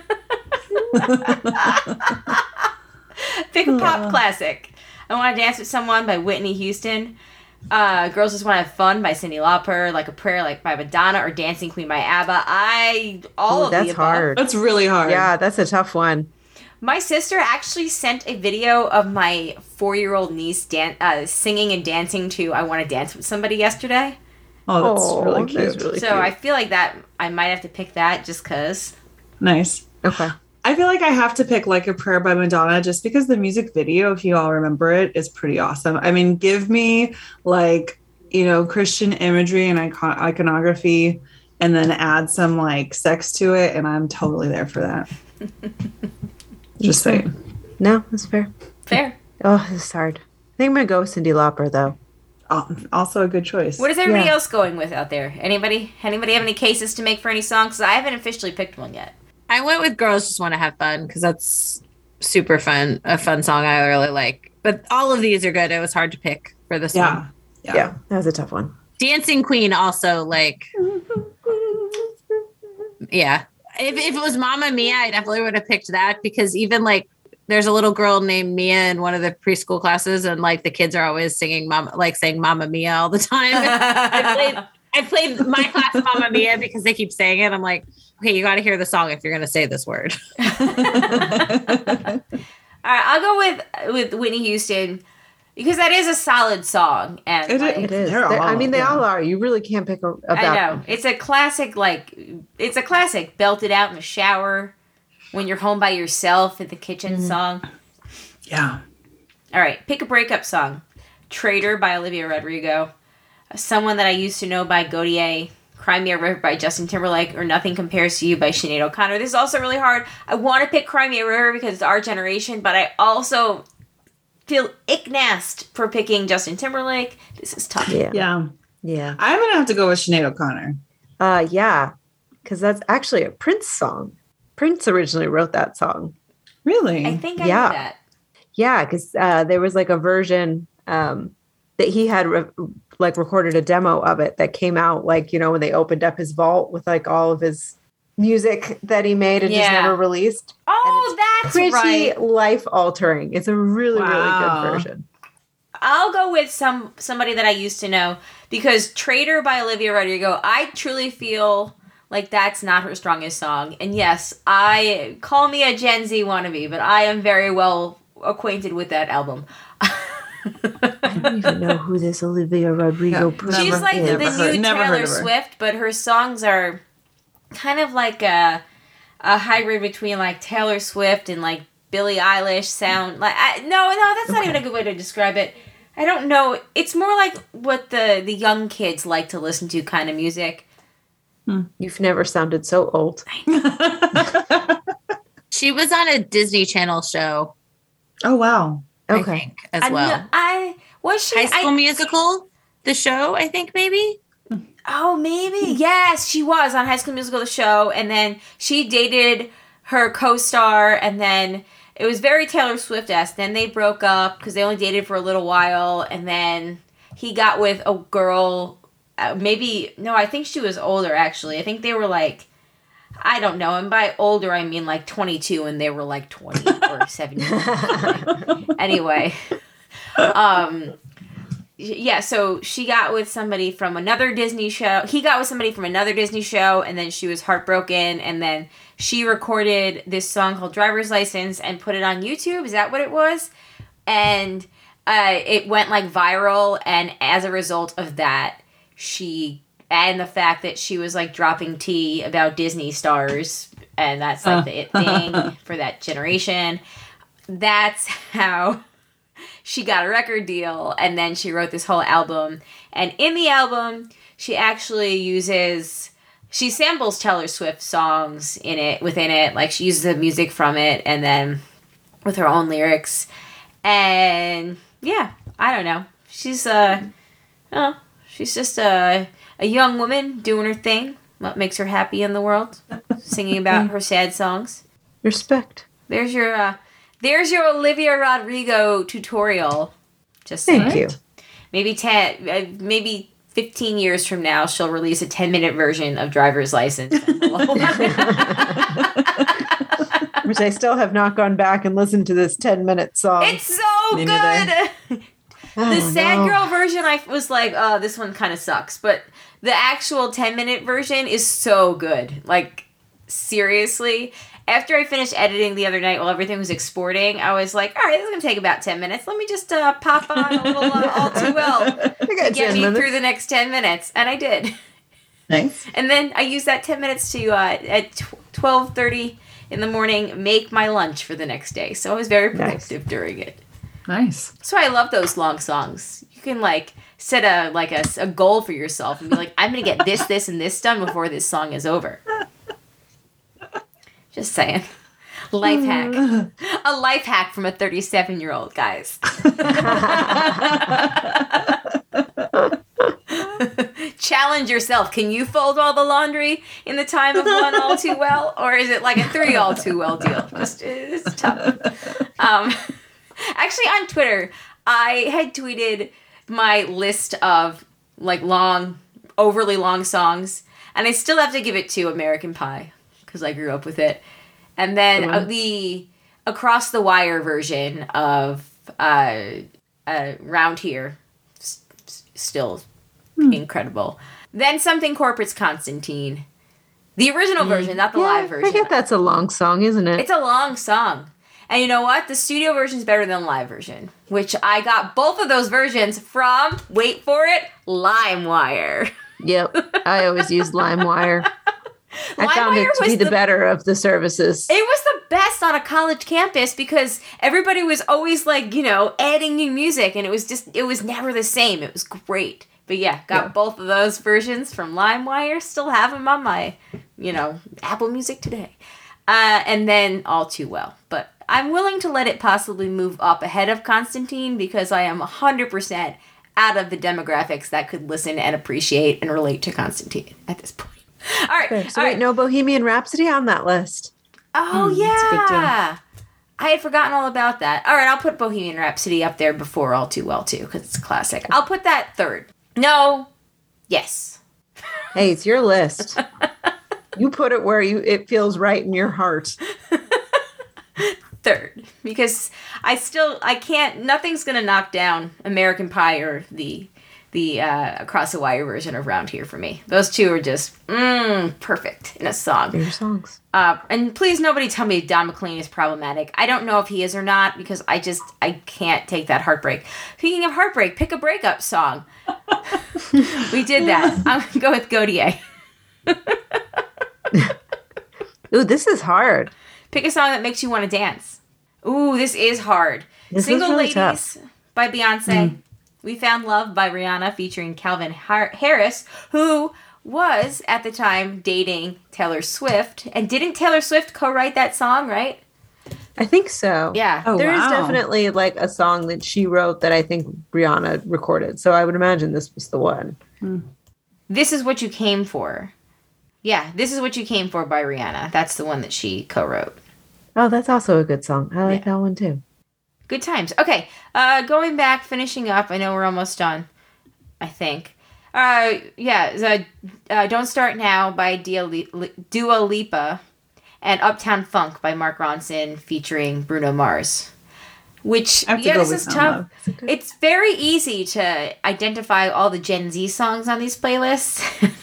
Pick a pop classic. I Want to Dance with Someone by Whitney Houston. Uh, Girls Just Want to Have Fun by Cyndi Lauper. Like a Prayer like by Madonna, or Dancing Queen by ABBA. I all Ooh, of that's the above. hard. That's really hard. Yeah, that's a tough one. My sister actually sent a video of my four-year-old niece dan- uh, singing and dancing to "I Want to Dance with Somebody" yesterday. Oh, that's Oh, really that's cute. really So cute. I feel like that I might have to pick that just cause. Nice. Okay. I feel like I have to pick Like a Prayer by Madonna just because the music video, if you all remember it, is pretty awesome. I mean, give me like, you know, Christian imagery and icon- iconography and then add some like sex to it, and I'm totally there for that. Just saying. No, that's fair. Fair. Oh, this is hard. I think I'm gonna go with Cyndi Lauper though. Oh, also a good choice. What is everybody Yeah. else going with out there? Anybody? Anybody have any cases to make for any songs? 'Cause I haven't officially picked one yet. I went with Girls Just Want to Have Fun because that's super fun, a fun song I really like. But all of these are good. It was hard to pick for this Yeah. one. Yeah. Yeah, that was a tough one. Dancing Queen also like, yeah. If, if it was Mamma Mia, I definitely would have picked that because even like there's a little girl named Mia in one of the preschool classes, and like the kids are always singing Mama, like saying Mamma Mia all the time. I played I played my class Mamma Mia because they keep saying it. I'm like, okay, you got to hear the song if you're going to say this word. All right, I'll go with with Whitney Houston because that is a solid song, and It like, It is. They're They're- I all- mean, they yeah. all are. You really can't pick a, a I bad know one. it's a classic. Like it's a classic. Belt it out in the shower when you're home by yourself in the kitchen Mm-hmm. song. Yeah. All right, pick a breakup song. Traitor by Olivia Rodrigo. Someone That I Used to Know by Gaudier. Cry Me a River by Justin Timberlake, or Nothing Compares to You by Sinead O'Connor. This is also really hard. I want to pick Cry Me a River because it's our generation, but I also feel icknast for picking Justin Timberlake. This is tough. Yeah. Yeah. Yeah. I'm going to have to go with Sinead O'Connor. Uh, yeah. Because that's actually a Prince song. Prince originally wrote that song. Really? I think I Yeah. knew that. Yeah, because uh, there was like a version. Um, that he had re- like recorded a demo of it that came out like, you know, when they opened up his vault with like all of his music that he made and Yeah. just never released. Oh, that's Pretty right. life altering. It's a really, Wow. really good version. I'll go with some somebody that I used to know because Traitor by Olivia Rodrigo, I truly feel like that's not her strongest song. And yes, I call me a Gen Z wannabe, but I am very well acquainted with that album. I don't even know who this Olivia Rodrigo Yeah, person She's like is. the Never heard- new never heard Taylor of her. Swift, but her songs are kind of like a a hybrid between like Taylor Swift and like Billie Eilish sound. Like I, no, no, that's not even a good way to describe it. I don't know. It's more like what the the young kids like to listen to kind of music. You've never sounded so old. She was on a Disney Channel show, Oh wow. I Okay. think, as I, well. I was she High School I, Musical, the show, I think maybe. Oh, maybe. Yes, she was on High School Musical, the show, and then she dated her co-star, and then it was very Taylor Swift-esque. Then they broke up because they only dated for a little while, and then he got with a girl, uh, maybe, no, I think she was older, actually. I think they were like, I don't know, and by older, I mean like twenty-two, and they were like twenty or seventeen. Anyway, um... yeah, so she got with somebody from another Disney show. He got with somebody from another Disney show, and then she was heartbroken, and then she recorded this song called Driver's License and put it on YouTube. Is that what it was? And uh, it went like viral, and as a result of that, she, and the fact that she was like dropping tea about Disney stars, and that's like the it thing for that generation. That's how she got a record deal, and then she wrote this whole album. And in the album, she actually uses, she samples Taylor Swift songs in it, within it. Like, she uses the music from it, and then with her own lyrics. And, yeah, I don't know. She's, uh, oh, she's just a, a young woman doing her thing. What makes her happy in the world. Singing about her sad songs. Respect. There's your, uh, There's your Olivia Rodrigo tutorial. Just saying. Thank you. Maybe ten, uh, maybe fifteen years from now, she'll release a ten minute version of Driver's License. Which I still have not gone back and listened to this ten minute song. It's so Me good. neither. Oh, The sad no. girl version, I was like, oh, this one kind of sucks. But the actual ten minute version is so good. Like, seriously. After I finished editing the other night while everything was exporting, I was like, all right, this is going to take about ten minutes. Let me just uh, pop on a little uh, All Too Well I got to get ten me minutes. through the next ten minutes. And I did. Nice. And then I used that ten minutes to, uh, at twelve thirty in the morning, make my lunch for the next day. So I was very productive during it. Nice. So I love those long songs. You can, like, set a, like, a, a goal for yourself and be like, I'm going to get this, this, and this done before this song is over. Just saying. Life hack. A life hack from a thirty-seven-year-old, guys. Challenge yourself. Can you fold all the laundry in the time of one all too well? Or is it like a three all too well deal? Just, it's tough. Um, actually, on Twitter, I had tweeted my list of like long, overly long songs, and I still have to give it to American Pie because I grew up with it. And then uh, the Across the Wire version of uh, uh, Round Here, s- s- still Hmm. incredible. Then Something Corporate's Constantine. The original version, not the Yeah, live version. I get that's a long song, isn't it? It's a long song. And you know what? The studio version's better than the live version, which I got both of those versions from, wait for it, LimeWire. Yep. I always use LimeWire. I found LimeWire it to was be the, the- better of the services. It was the best on a college campus because everybody was always like, you know, adding new music, and it was just, it was never the same. It was great. But yeah, got Yeah. both of those versions from LimeWire. Still have them on my, you know, Apple Music today. Uh, and then All Too Well. But I'm willing to let it possibly move up ahead of Constantine because I am one hundred percent out of the demographics that could listen and appreciate and relate to Constantine at this point. All right. Okay, so all wait, right. no Bohemian Rhapsody on that list. Oh, Mm, that's a good yeah. I had forgotten all about that. All right, I'll put Bohemian Rhapsody up there before All Too Well, too, because it's a classic. I'll put that third. No. Yes. Hey, it's your list. You put it where you it feels right in your heart. Third. Because I still, I can't, nothing's going to knock down American Pie or the the uh, Across the Wire version of Round Here for me. Those two are just, mmm, perfect in a song. They're your songs. Uh, and please, nobody tell me Don McLean is problematic. I don't know if he is or not because I just, I can't take that heartbreak. Speaking of heartbreak, pick a breakup song. We did that. I'm going to go with Godier. Ooh, this is hard. Pick a song that makes you want to dance. Ooh, this is hard. This Single is really Ladies tough. by Beyonce. Mm. We Found Love by Rihanna featuring Calvin Har- Harris, who was at the time dating Taylor Swift. And didn't Taylor Swift co-write that song, right? I think so. Yeah. Oh, There is wow. definitely like a song that she wrote that I think Rihanna recorded. So I would imagine this was the one. This Is What You Came For. Yeah, This Is What You Came For by Rihanna. That's the one that she co-wrote. Oh, that's also a good song. I like Yeah. that one too. Good times. Okay, uh, going back, finishing up. I know we're almost done, I think. Uh, yeah, the, uh, Don't Start Now by Dua Li- Dua Lipa and Uptown Funk by Mark Ronson featuring Bruno Mars. Which, I have to yeah, go this with is Found tough. Love. It's very easy to identify all the Gen Z songs on these playlists.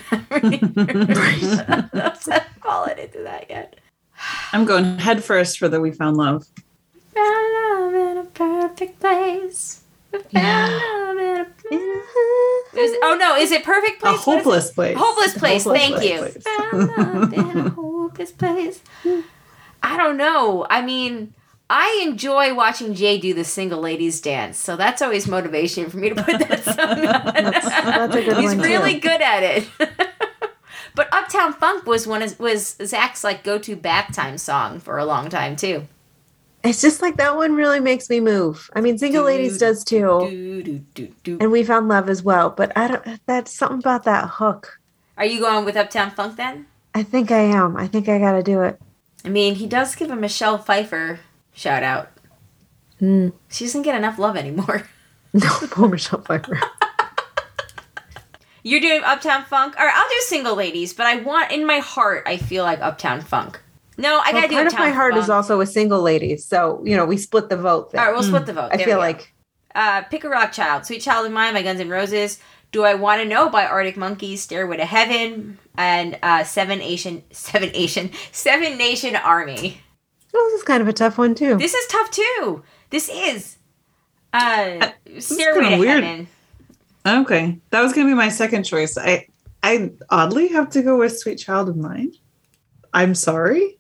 I haven't fallen into that yet. I'm going head first for the We Found Love. Found love in a perfect place. We found Yeah. love in a Is, oh no, is it Perfect A Place? What is hopeless place. it? Hopeless Place, Hopeless thank place. you. Found love in a hopeless place. I don't know. I mean, I enjoy watching Jay do the Single Ladies dance, so that's always motivation for me to put that song on. That's- that's a good He's one, too. really good at it. But Uptown Funk was one of, was Zach's like go-to bath time song for a long time too. It's just like that one really makes me move. I mean, Single Ladies does too. Do, do, do, do. And We Found Love as well. But I don't, that's something about that hook. Are you going with Uptown Funk then? I think I am. I think I got to do it. I mean, he does give a Michelle Pfeiffer shout out. Mm. She doesn't get enough love anymore. No, poor Michelle Pfeiffer. You're doing Uptown Funk? All right, I'll do Single Ladies, but I want, in my heart, I feel like Uptown Funk. No, I Well, gotta do part Uptown of my heart Funk. is also with Single Ladies. So, you know, we split the vote there. All right, we'll split the vote. I There feel we go. like Uh, Pick a Rock Child, Sweet Child of Mine by Guns N' Roses, Do I Want to Know by Arctic Monkeys, Stairway to Heaven, and uh, Seven Asian, Seven Asian, Seven Nation Army. well, this is kind of a tough one too. This is tough too. This is uh, is Stairway kinda to weird. Heaven. Okay. That was going to be my second choice. I I oddly have to go with Sweet Child of Mine. I'm sorry.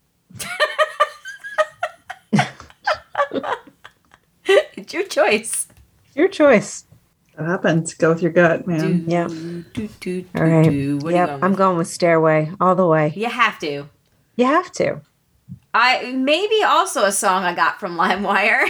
It's your choice. Your choice. That happens. Go with your gut, man. Yeah. Do, do, do, All right. do. What are you Yep. going I'm with? going with Stairway all the way. You have to. You have to. I maybe also a song I got from LimeWire.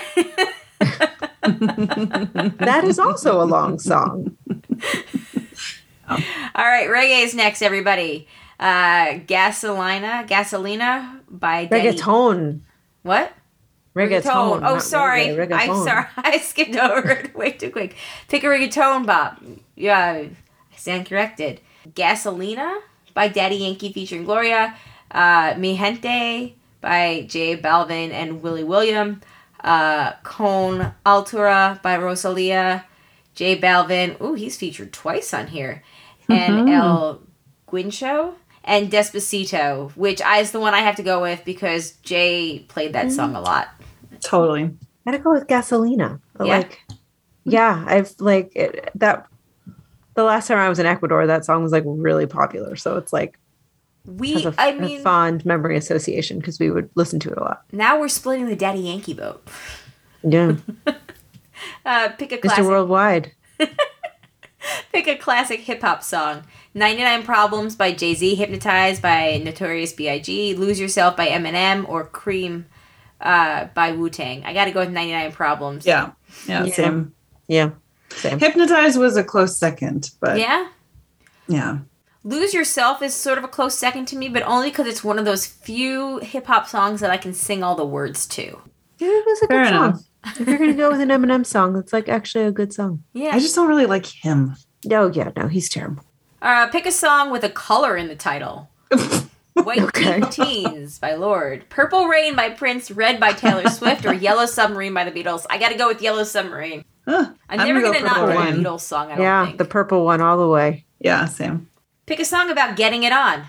That is also a long song. All right, reggae is next, everybody. Uh, Gasolina, Gasolina by Daddy. Reggaeton. What? Reggaeton. Oh, not sorry. reggae, I'm reggaeton. sorry. I skipped over it way too quick. Pick a reggaeton, Bob. Yeah, I stand corrected. Gasolina by Daddy Yankee featuring Gloria. Uh, Mi Gente by J Balvin and Willie William. Uh, Con Altura by Rosalia. J Balvin. Ooh, he's featured twice on here. And El Guincho. And Despacito, which is the one I have to go with because Jay played that song a lot. Totally. Gotta go with Gasolina. But Yeah? like, yeah, I've like it, that. The last time I was in Ecuador, that song was like really popular. So it's like We, has a, I a mean, fond memory association because we would listen to it a lot. now we're splitting the Daddy Yankee vote. Yeah, Uh, pick a Mister classic. Worldwide. Pick a classic hip hop song. ninety-nine Problems by Jay-Z, Hypnotized by Notorious B I G, Lose Yourself by Eminem, or Cream uh, by Wu-Tang. I gotta go with ninety-nine Problems. Yeah. Yeah. Yeah. Same. Yeah, same. Hypnotized was a close second, but yeah. Yeah? Lose Yourself is sort of a close second to me, but only because it's one of those few hip hop songs that I can sing all the words to. It was a Fair good enough. song. If you're gonna go with an Eminem song, it's like actually a good song. Yeah. I just don't really like him. Oh yeah, no, he's terrible. Uh, pick a song with a color in the title. White Okay. Teens by Lorde. Purple Rain by Prince, Red by Taylor Swift, or Yellow Submarine by the Beatles. I gotta go with Yellow Submarine. Huh, I'm, never go gonna not Purple pick a Rain. Beatles song, I don't Yeah, think. the purple one all the way. Yeah, same. Pick a song about getting it on.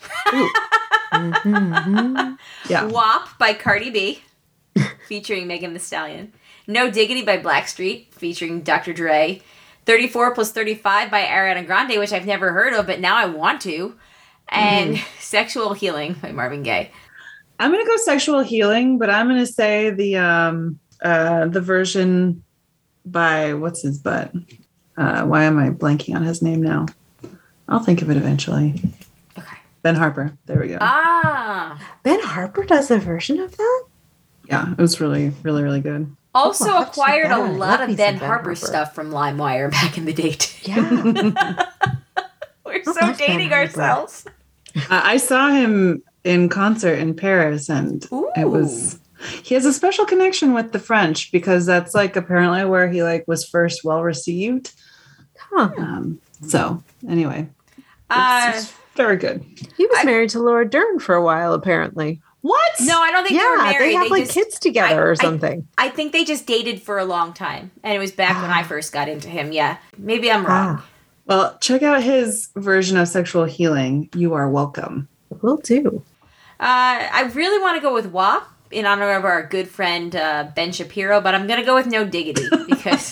Mhm. Yeah. W A P by Cardi B, featuring Megan Thee Stallion. No Diggity by Blackstreet, featuring Doctor Dre. thirty-four plus thirty-five by Ariana Grande, which I've never heard of, but now I want to. And Sexual Healing by Marvin Gaye. I'm gonna go Sexual Healing, but I'm gonna say the um uh the version by what's his butt? Uh, why am I blanking on his name now? I'll think of it eventually. Okay. Ben Harper. There we go. Ah. Ben Harper does a version of that? Yeah, it was really, really, really good. Also Oh, I'll check acquired that a out. lot Love me of Ben some Ben Harper Harper. stuff from LimeWire back in the day. too. Yeah. We're I so love Ben dating Harper. ourselves. Uh, I saw him in concert in Paris, and Ooh. it was. He has a special connection with the French because that's like apparently where he like was first well received. Huh. Um, so anyway, Uh, it's, it's very good. He was I- married to Laura Dern for a while, apparently. What? no, I don't think they were Yeah, married. they have like just, kids together I- or I- something. I think they just dated for a long time. And it was back when I Ah. first got into him. Yeah. Maybe I'm wrong. Ah, Well, check out his version of Sexual Healing. You are welcome. will do. Uh, I really want to go with W A P in honor of our good friend uh, Ben Shapiro, but I'm going to go with No Diggity because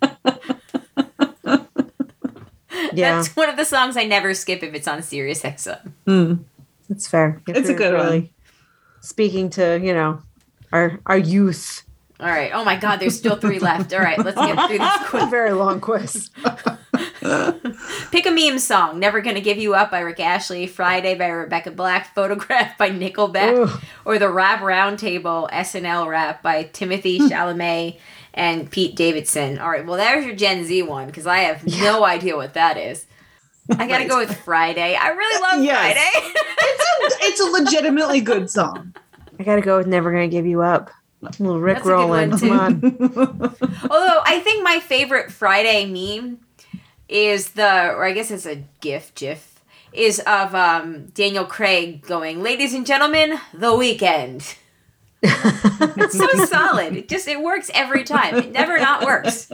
Yeah, that's one of the songs I never skip if it's on Sirius X M. Hmm. that's fair. If It's a you're good one. Speaking to, you know, our our youth. All right. Oh my God, there's still three left. All right, let's get through this A quick. very long quiz. Pick a meme song. Never Gonna Give You Up by Rick Ashley. Friday by Rebecca Black. Photograph by Nickelback. Ugh. Or the Rap Roundtable S N L Rap by Timothy Chalamet and Pete Davidson. All right, well, there's your Gen Z one because I have no idea what that is. I gotta go with Friday. I really love Yes. Friday. It's a, it's a legitimately good song. I gotta go with Never Gonna Give You Up. Little Rick That's a good Rowland. one, Come too. on. Although I think my favorite Friday meme is the, or I guess it's a GIF, GIF, is of um, Daniel Craig going, "Ladies and gentlemen, The Weeknd." It's so solid. It just it works every time. It never not works.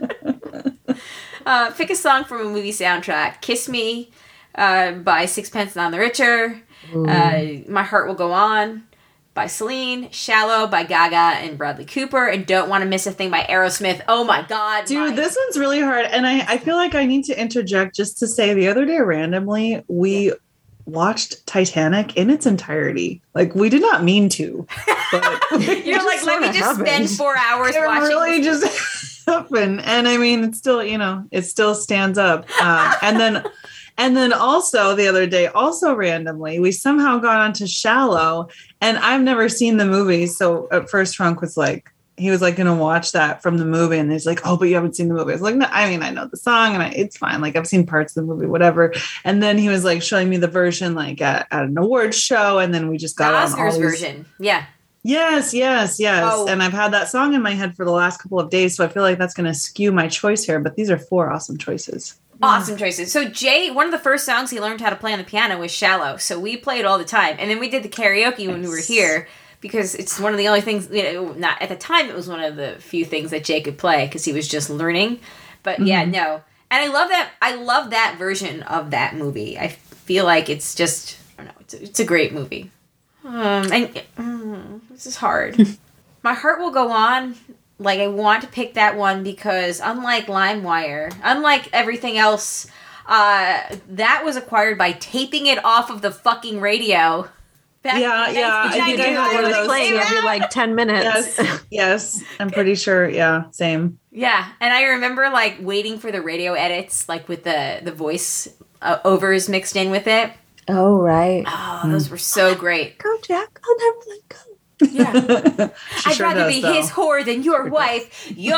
uh, pick a song from a movie soundtrack. "Kiss Me" uh, by Sixpence None the Richer. Uh, "My Heart Will Go On" by Celine. "Shallow" by Gaga and Bradley Cooper. And "Don't Want to Miss a Thing" by Aerosmith. Oh my God, Dude, my- this one's really hard. And I, I feel like I need to interject just to say the other day randomly, we watched Titanic in its entirety. Like, we did not mean to. But You're just like, let me sorta just spend happened. four hours it watching. really this. just happened. And I mean, it's still, you know, it still stands up. Um, and then. And then also the other day, also randomly, we somehow got onto Shallow, and I've never seen the movie. So at first, Trunk was like, he was like going to watch that from the movie, and he's like, "Oh, but you haven't seen the movie." I was like, "No, I mean, I know the song, and I, it's fine. Like I've seen parts of the movie, whatever." And then he was like showing me the version, like at, at an awards show, and then we just The got on all Oscars these- version. Yeah. Yes, yes, yes. Oh. And I've had that song in my head for the last couple of days, so I feel like that's going to skew my choice here. But these are four awesome choices. Awesome choices. So Jay, one of the first songs he learned how to play on the piano was "Shallow." So we played all the time, and then we did the karaoke when we were Nice. here because it's one of the only things. You know, not at the time, it was one of the few things that Jay could play because he was just learning. But yeah, no, and I love that. I love that version of that movie. I feel like it's just. I don't know. It's a, it's a great movie. Um, and mm, this is hard. My Heart Will Go On. Like, I want to pick that one because unlike LimeWire, unlike everything else, uh, that was acquired by taping it off of the fucking radio. Back Yeah, in yeah, I think I nineteen ninety-five, had one of when those they Playing came every out. like ten minutes. Yes, yes, I'm pretty sure. Yeah, same. Yeah, and I remember like waiting for the radio edits, like with the the voice uh, overs mixed in with it. Oh, right. Oh, those were so great. Go, Jack. I'll never let go. Yeah. She I'd sure rather does, be though. his whore than your wife. You're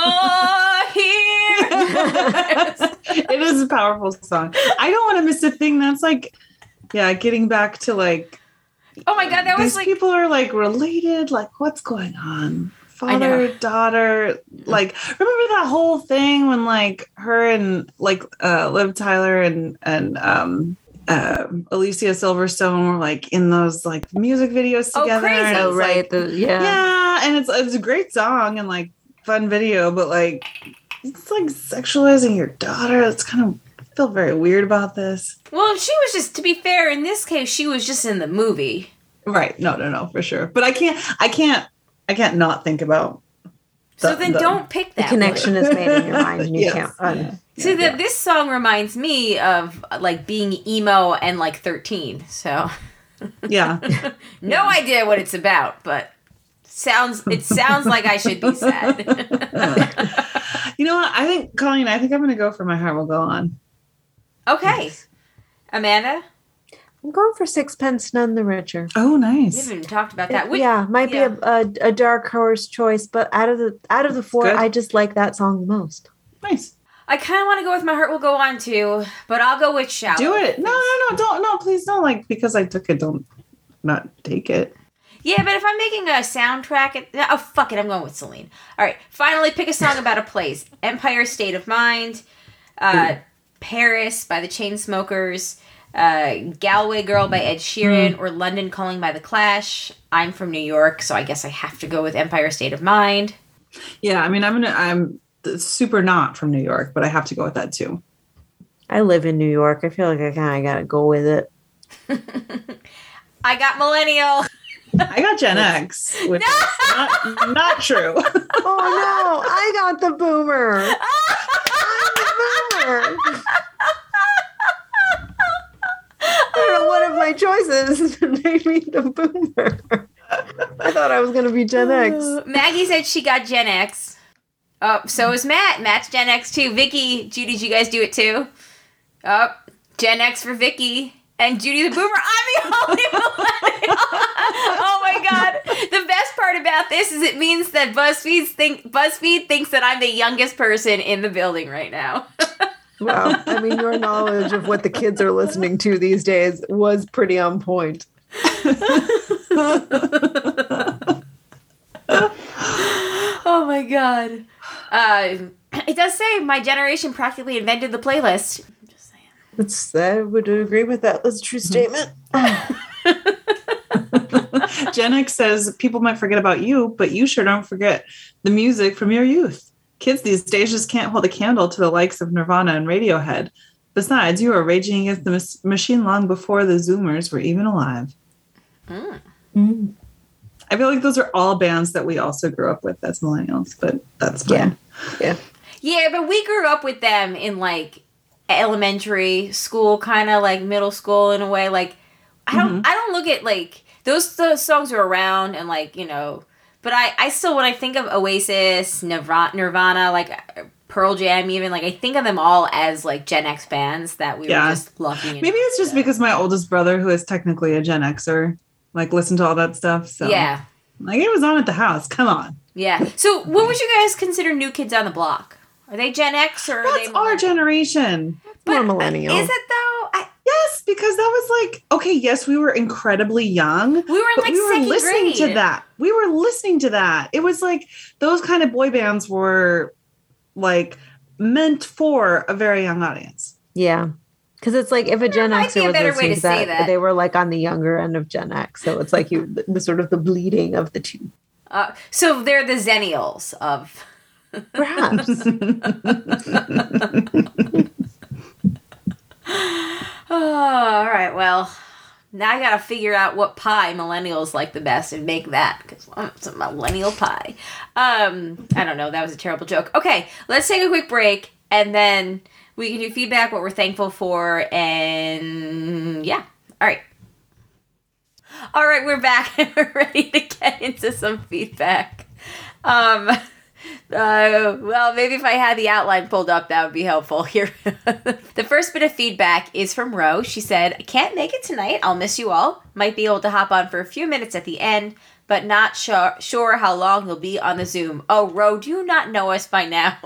here. It is a powerful song. I don't want to miss a thing. That's like, yeah, getting back to like, Oh my God, that was these like people are like related. Like, what's going on? father daughter. Like, remember that whole thing when like her and like uh, Liv Tyler and and um. Uh, Alicia Silverstone were like in those like music videos Oh, together. crazy. and it Oh, was, right. like, The, yeah. yeah, and it's it's a great song and like fun video, but like it's like sexualizing your daughter. It's kind of I feel very weird about this. Well, she was just, to be fair, in this case, she was just in the movie. Right? No, no, no, for sure. But I can't, I can't, I can't not think about. So the- then the- don't pick The that connection one. is made in your mind, and you Yes. can't. Un- See, Yeah, the, yeah. this song reminds me of like being emo and like thirteen. So Yeah, no idea what it's about, but sounds it sounds like I should be sad. you know what? I think Colleen. I think I'm gonna go for My Heart Will Go On. Okay, Amanda, I'm going for Sixpence None the Richer. Oh, we nice. haven't even talked about that. It- Which- yeah, might yeah. be a, a, a dark horse choice, but out of the out of the four, good. I just like that song the most. Nice. I kind of want to go with My Heart Will Go On too, but I'll go with Shallow. Do it. No, no, no. Don't. No, please don't. Like because I took it. Don't not take it. Yeah, but if I'm making a soundtrack, it, oh fuck it, I'm going with Celine. All right, finally, pick a song about a place: Empire State of Mind, uh, Paris by the Chainsmokers, uh, Galway Girl by Ed Sheeran, or London Calling by the Clash. I'm from New York, so I guess I have to go with Empire State of Mind. Yeah, I mean, I'm gonna. I'm super not from New York, but I have to go with that too. I live in New York. I feel like I kind of got to go with it. I got Millennial. I got Gen X, which is not, not true. Oh no, I got the boomer. I'm the boomer. I don't know, one of my choices made me the boomer. I thought I was going to be Gen X. Maggie said she got Gen X. Oh, so is Matt. Matt's Gen X too. Vicky, Judy, did you guys do it too? Oh, Gen X for Vicky. And Judy the Boomer, I'm the only millennial. Oh my god. The best part about this is it means that BuzzFeed think BuzzFeed thinks that I'm the youngest person in the building right now. Wow. I mean, your knowledge of what the kids are listening to these days was pretty on point. Oh my god. Uh, it does say my generation practically invented the playlist. I'm just saying. That's, I would agree with that. That's a true statement. Gen X says people might forget about you, but you sure don't forget the music from your youth. Kids these days just can't hold a candle to the likes of Nirvana and Radiohead. Besides, you were raging against the mas- machine long before the Zoomers were even alive. Mm. Mm. I feel like those are all bands that we also grew up with as millennials, but that's fine. Yeah. Yeah, but we grew up with them in like elementary school, kind of like middle school in a way. Like I don't, Mhm. I don't look at like those, those songs are around and like you know, but I, I still when I think of Oasis, Nirvana, Nirvana, like Pearl Jam, even like I think of them all as like Gen X bands that we Yeah. were just lucky. enough Maybe it's just to- because my oldest brother, who is technically a Gen Xer, like listened to all that stuff. So yeah, like it was on at the house. Come on. yeah. So what would you guys consider New Kids on the Block? Are they Gen X or are That's they our millennial? generation. More But millennial. Is it though? I, Yes, because that was like, okay, yes, we were incredibly young. we were in But like we were second listening grade. to that. We were listening to that. It was like those kind of boy bands were like meant for a very young audience. Yeah. Because it's like if a Gen might Xer be a was better way listening to to say that, that. they were like on the younger end of Gen X. So it's like you, the, the sort of the bleeding of the two. Uh, so they're the Zennials of. Perhaps. Oh, all right. Well, now I gotta figure out what pie millennials like the best and make that because it's a millennial pie. Um, I don't know. That was a terrible joke. Okay, let's take a quick break and then we can do feedback, what we're thankful for, and yeah. All right. All right, we're back and we're ready to get into some feedback. Um. Uh, well, maybe if I had the outline pulled up, that would be helpful. Here, the first bit of feedback is from Ro. She said, "I can't make it tonight. I'll miss you all. Might be able to hop on for a few minutes at the end, but not sure sure how long you'll be on the Zoom." Oh, Ro, do you not know us by now?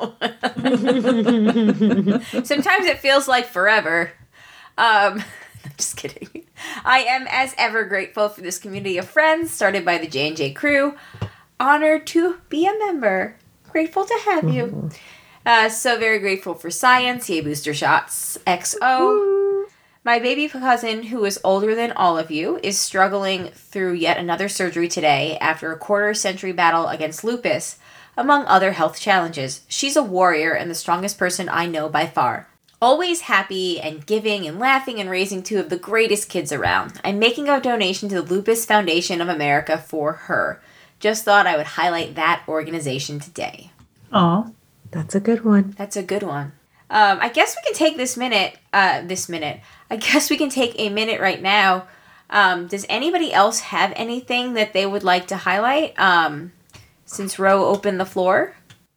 Sometimes it feels like forever. Um, I'm just kidding. I am, as ever, grateful for this community of friends started by the J and J crew. honored to be a member. Grateful to have you. Mm-hmm. Uh, so very grateful for science. Yay, booster shots. X O. My baby cousin, who is older than all of you, is struggling through yet another surgery today after a quarter century battle against lupus, among other health challenges. She's a warrior and the strongest person I know by far. Always happy and giving and laughing and raising two of the greatest kids around. I'm making a donation to the Lupus Foundation of America for her. Just thought I would highlight that organization today. Oh, That's a good one. That's a good one. Um, I guess we can take this minute, uh, this minute. I guess we can take a minute right now. Um, does anybody else have anything that they would like to highlight? Um, since Ro opened the floor.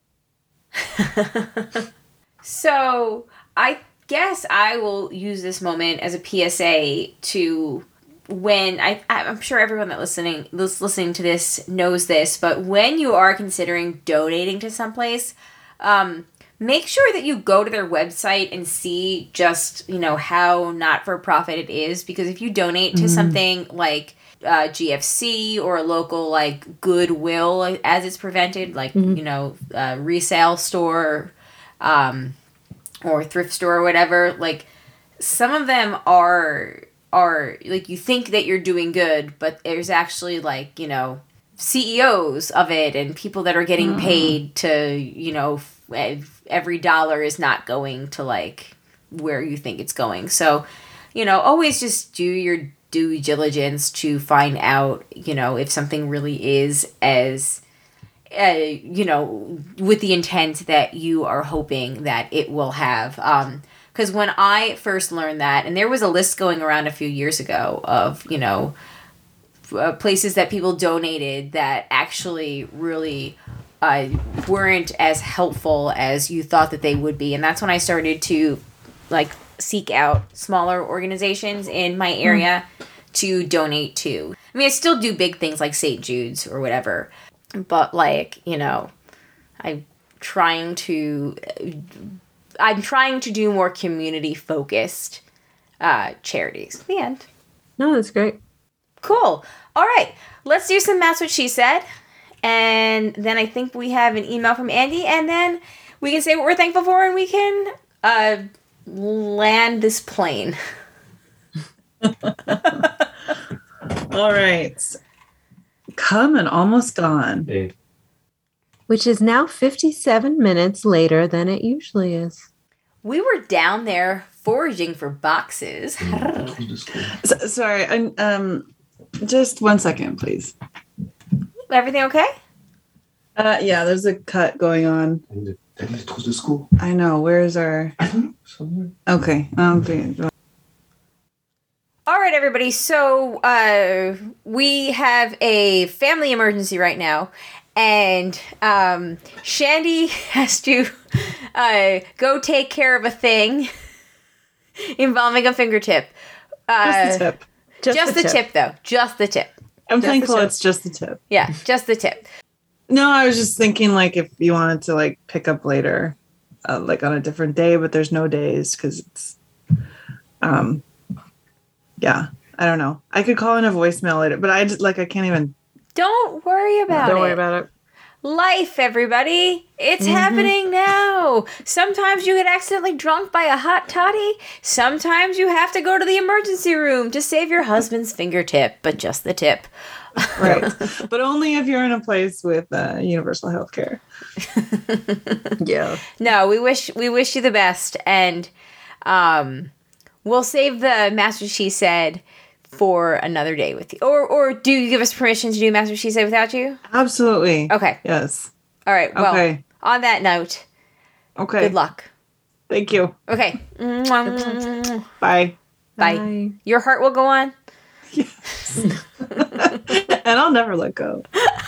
So I guess I will use this moment as a P S A to when I I'm sure everyone that listening that's listening to this knows this, but when you are considering donating to someplace, um, make sure that you go to their website and see just, you know, how not for profit it is, because if you donate to mm-hmm. something like uh, G F C or a local like Goodwill as it's prevented, like mm-hmm. you know, uh, resale store, um, or thrift store or whatever, like some of them are are like you think that you're doing good, but there's actually like, you know, C E Os of it and people that are getting paid to, you know, every dollar is not going to like where you think it's going. So, you know, always just do your due diligence to find out, you know, if something really is as Uh, you know, with the intent that you are hoping that it will have. Um, because when I first learned that, and there was a list going around a few years ago of, you know, uh, places that people donated that actually really uh, weren't as helpful as you thought that they would be. And that's when I started to, like, seek out smaller organizations in my area mm. to donate to. I mean, I still do big things like Saint Jude's or whatever. But, like, you know, I'm trying to, I'm trying to do more community-focused uh, charities. The end. No, that's great. Cool. All right. Let's do some That's What She Said. And then I think we have an email from Andy. And then we can say what we're thankful for and we can uh, land this plane. All right. Come and almost gone. Hey. Which is now fifty-seven minutes later than it usually is. We were down there foraging for boxes. So, sorry, I'm, um, just one second, please. Everything okay? Uh, yeah, there's a cut going on. I need to, I need to go to school. I know. Where's our? I don't know. Somewhere. Okay. Um, All right, everybody. So uh, we have a family emergency right now, and um, Shandy has to uh, go take care of a thing involving a fingertip. Uh, just the tip. Just, just the, the tip. tip, though. Just the tip. I'm just thankful it's just the tip. Yeah, just the tip. No, I was just thinking, like, if you wanted to, like, pick up later, uh, like, on a different day, but there's no days because it's, um, yeah. I don't know. I could call in a voicemail later, but I just like I can't even. Don't worry about Don't it. Don't worry about it. Life, everybody. It's mm-hmm. happening now. Sometimes you get accidentally drunk by a hot toddy. Sometimes you have to go to the emergency room to save your husband's fingertip, but just the tip. Right. But only if you're in a place with uh, universal health care. Yeah. No, we wish we wish you the best, and um, we'll save the Master She Said for another day with you. Or or do you give us permission to do Master She Said without you? Absolutely. Okay. Yes. All right. Well, okay. On that note, okay. Good luck. Thank you. Okay. Bye. Bye. Bye. Your heart will go on? Yes. And I'll never let go.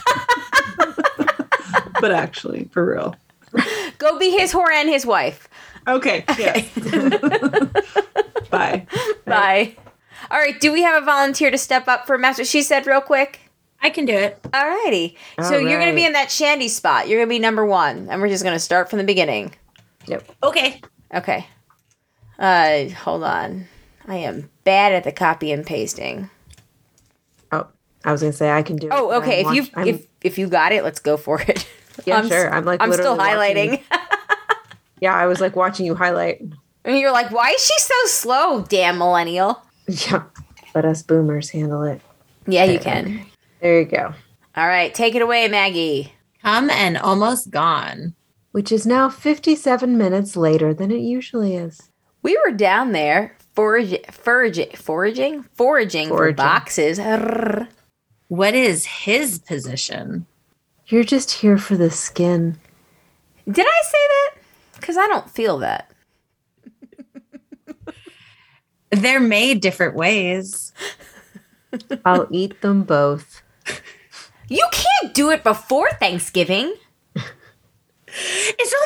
But actually, for real. Go be his whore and his wife. Okay. Okay. Yes. Bye. Bye. All right, do we have a volunteer to step up for Master She Said real quick? I can do it. All righty. All so you're going to be right. in that Shandy spot. You're going to be number one, and we're just going to start from the beginning. Yep. Okay. Okay. Uh, hold on. I am bad at the copy and pasting. Oh. I was gonna say I can do it. Oh, but okay. I'm If you watch- I'm- if if you got it, let's go for it. yeah, I'm sure. s- I'm like I'm still literally highlighting. watching- Yeah, I was like watching you highlight. And you're like, why is she so slow, damn millennial? Yeah, let us boomers handle it. Yeah, you can. There you go. All right, take it away, Maggie. Come and almost gone. Which is now fifty-seven minutes later than it usually is. We were down there foraging, foraging, foraging, foraging for Foraging. boxes. Arrrr. What is his position? You're just here for the skin. Did I say that? Because I don't feel that. They're made different ways. I'll eat them both. You can't do it before Thanksgiving. It's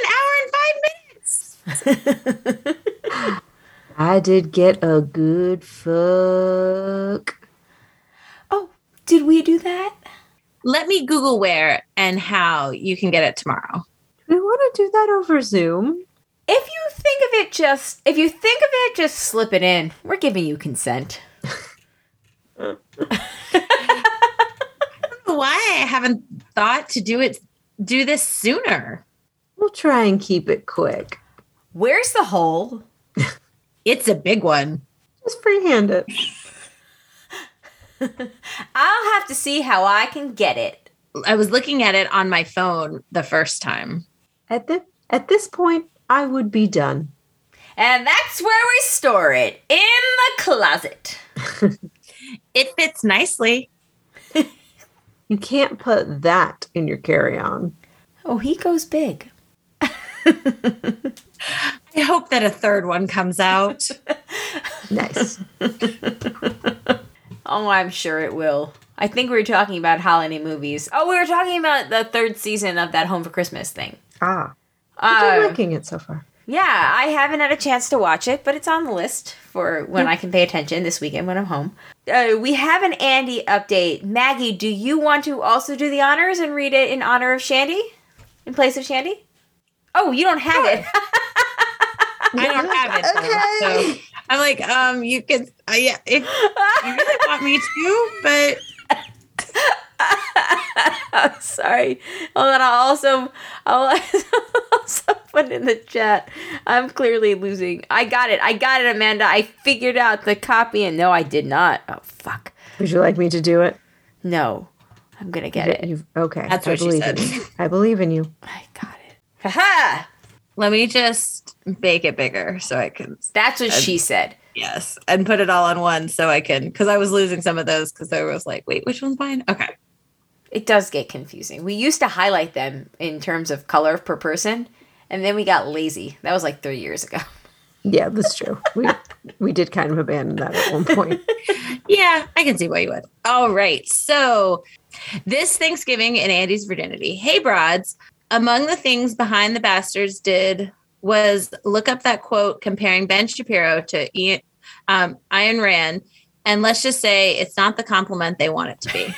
only been an hour and five minutes. I did get a good fuck. Oh, did we do that? Let me Google where and how you can get it tomorrow. We want to do that over Zoom. If you think of it just, if you think of it, just slip it in. We're giving you consent. I don't know why I haven't thought to do it, do this sooner. We'll try and keep it quick. Where's the hole? It's a big one. Just freehand it. I'll have to see how I can get it. I was looking at it on my phone the first time. At the at this point, I would be done. And that's where we store it, in the closet. It fits nicely. You can't put that in your carry-on. Oh, he goes big. I hope that a third one comes out. Nice. Oh, I'm sure it will. I think we were talking about holiday movies. Oh, we were talking about the third season of that Home for Christmas thing. Ah, Uh, I'm liking it so far. yeah, I haven't had a chance to watch it, but it's on the list for when I can pay attention this weekend when I'm home. Uh, we have an Andy update. Maggie, do you want to also do the honors and read it in honor of Shandy? In place of Shandy? Oh, you don't have it. I don't have it. Though, Okay. so I'm like, um, you can, uh, yeah, if you really want me to, but I'm sorry. Hold on, I'll also, I'll also put in the chat. I'm clearly losing. I got it. I got it, Amanda. I figured out the copy, and no, I did not. Oh, fuck. Would you like me to do it? No, I'm gonna get it. You've, okay. That's I what she believe said. in you. I believe in you. I got it. Ha-ha! let me just make it bigger so I can, That's what she said. yes, and put it all on one so I can, because I was losing some of those because I was like, wait, which one's mine? Okay. It does get confusing. We used to highlight them in terms of color per person, and then we got lazy. That was like three years ago. Yeah, that's true. We we did kind of abandon that at one point. Yeah, I can see why you would. All right. So this Thanksgiving in Andy's virginity. Hey, broads. Among the things Behind the Bastards did was look up that quote comparing Ben Shapiro to Ian, um, Ayn Rand. And let's just say it's not the compliment they want it to be.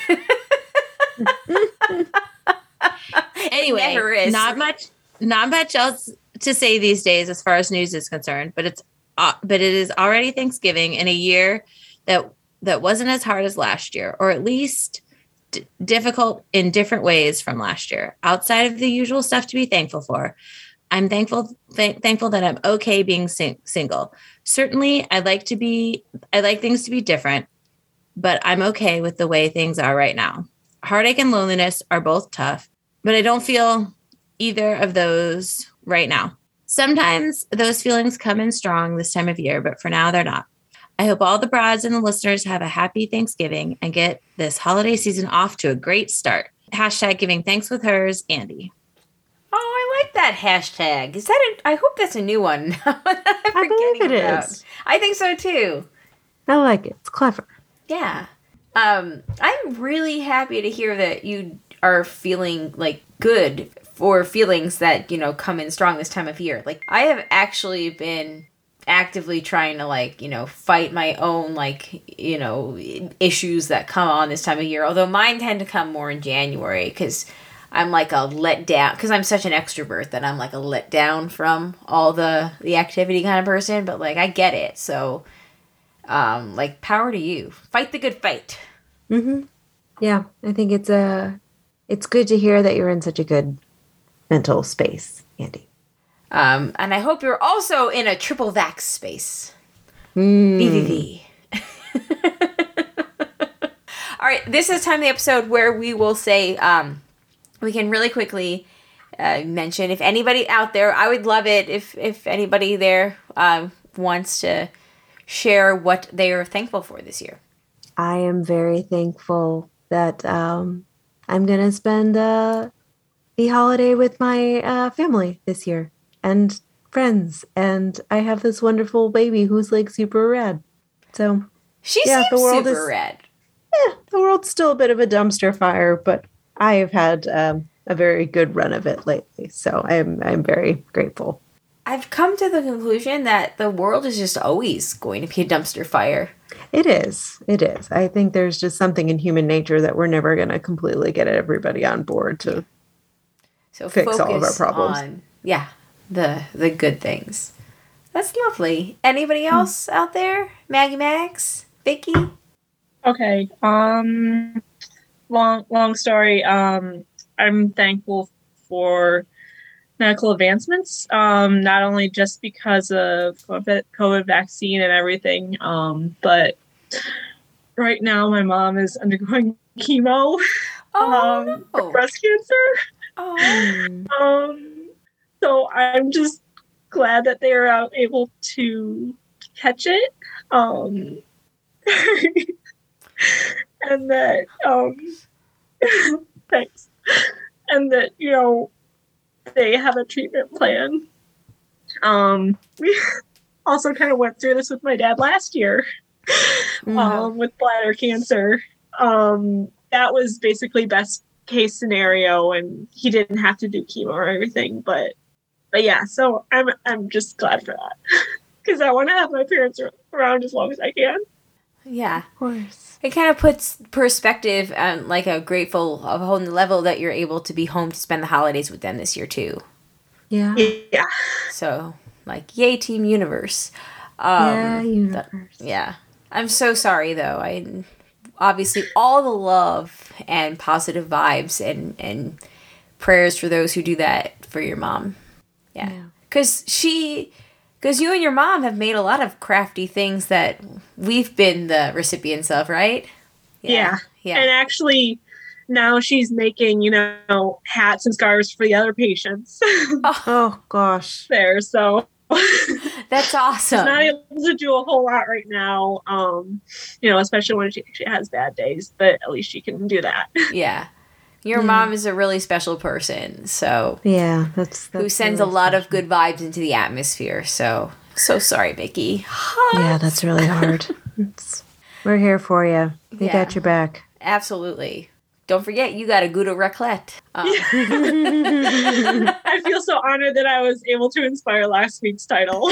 Anyway, never is. not much, not much else to say these days as far as news is concerned. But it's, uh, but it is already Thanksgiving in a year that that wasn't as hard as last year, or at least d- difficult in different ways from last year. Outside of the usual stuff to be thankful for, I'm thankful th- thankful that I'm okay being sing- single. Certainly, I'd like to be. I like things to be different, but I'm okay with the way things are right now. Heartache and loneliness are both tough, but I don't feel either of those right now. Sometimes those feelings come in strong this time of year, but for now they're not. I hope all the broads and the listeners have a happy Thanksgiving and get this holiday season off to a great start. Hashtag giving thanks with hers, Andy. Oh, I like that hashtag. Is that a, I hope that's a new one. I'm I believe forgetting it about. is. I think so too. I like it. It's clever. Yeah. Um, I'm really happy to hear that you are feeling like good for feelings that, you know, come in strong this time of year. Like, I have actually been actively trying to, like, you know, fight my own, like, you know, issues that come on this time of year. Although mine tend to come more in January because I'm like a let down, because I'm such an extrovert that I'm like a let down from all the, the activity kind of person. But, like, I get it. So, um, like, power to you. Fight the good fight. Mm-hmm. Yeah, I think it's a it's good to hear that you're in such a good mental space, Andy. Um, and I hope you're also in a triple vax space. Mm. V V V. All right, this is time of the episode where we will say, um, we can really quickly uh, mention if anybody out there, I would love it if, if anybody there uh, wants to share what they are thankful for this year. I am very thankful that um, I'm going to spend uh, the holiday with my uh, family this year and friends. And I have this wonderful baby who's like super rad. So, She Yeah, seems the world super is- rad. yeah, the world's still a bit of a dumpster fire, but I have had um, a very good run of it lately. So I'm I'm very grateful. I've come to the conclusion that the world is just always going to be a dumpster fire. It is. It is. I think there's just something in human nature that we're never going to completely get everybody on board to. So Fix focus all of our problems. on, yeah, the the good things. That's lovely. Anybody else out there? Maggie Mags? Vicky? Okay. Um, long long story. Um, I'm thankful for medical advancements. Um, not only just because of COVID, COVID vaccine and everything. Um, but right now my mom is undergoing chemo. Oh, um, for no. breast cancer. Oh. Um, so I'm just glad that they are out able to catch it. Um, and that, um, thanks. And that, you know, they have a treatment plan. Um, we also kind of went through this with my dad last year, um, with bladder cancer. Um, that was basically best case scenario, and he didn't have to do chemo or everything, but but yeah, so I'm I'm just glad for that because I want to have my parents around as long as I can. Yeah. Of course. It kind of puts perspective on like a grateful of a whole new level that you're able to be home to spend the holidays with them this year too. Yeah. Yeah. So like, yay, Team Universe. Um, yeah, universe. that- yeah. I'm so sorry though. I obviously all the love and positive vibes and and prayers for those who do that for your mom. Yeah. Yeah. Cuz she cuz you and your mom have made a lot of crafty things that we've been the recipients of, right? Yeah. Yeah. And actually, now she's making, you know, hats and scarves for the other patients Oh gosh. there. So That's awesome. she's not able to do a whole lot right now. Um, you know, especially when she, she has bad days, but at least she can do that. Yeah. Your Yeah. mom is a really special person, so Yeah, that's, that's who sends really a lot of special. good vibes into the atmosphere. So, so sorry, Vicky. Yeah, that's really hard. It's, we're here for you. We Yeah. got your back. Absolutely. Don't forget, you got a Gouda raclette. Um, I feel so honored that I was able to inspire last week's title.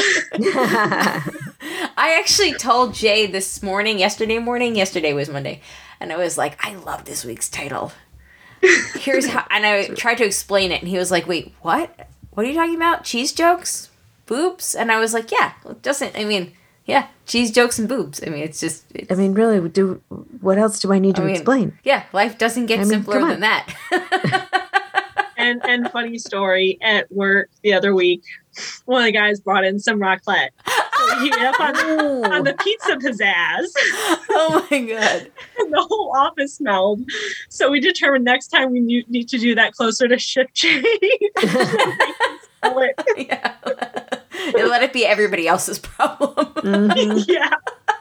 I actually told Jay this morning, yesterday morning, yesterday was Monday, and I was like, I love this week's title. Here's how, and I tried to explain it, and he was like, wait, what? What are you talking about? Cheese jokes? Boobs? And I was like, yeah, it doesn't, I mean, yeah, cheese jokes and boobs. I mean, it's just, it's, I mean, really, do what else do I need to I mean, explain? yeah, life doesn't get I mean, simpler come than on. that. and and funny story, at work the other week, one of the guys brought in some raclette. So we heated up on the, on the pizza pizzazz, Oh my god. and the whole office smelled. So we determined next time we need need to do that closer to shift change. Smell it. Yeah. And let it be everybody else's problem. Mhm. Yeah.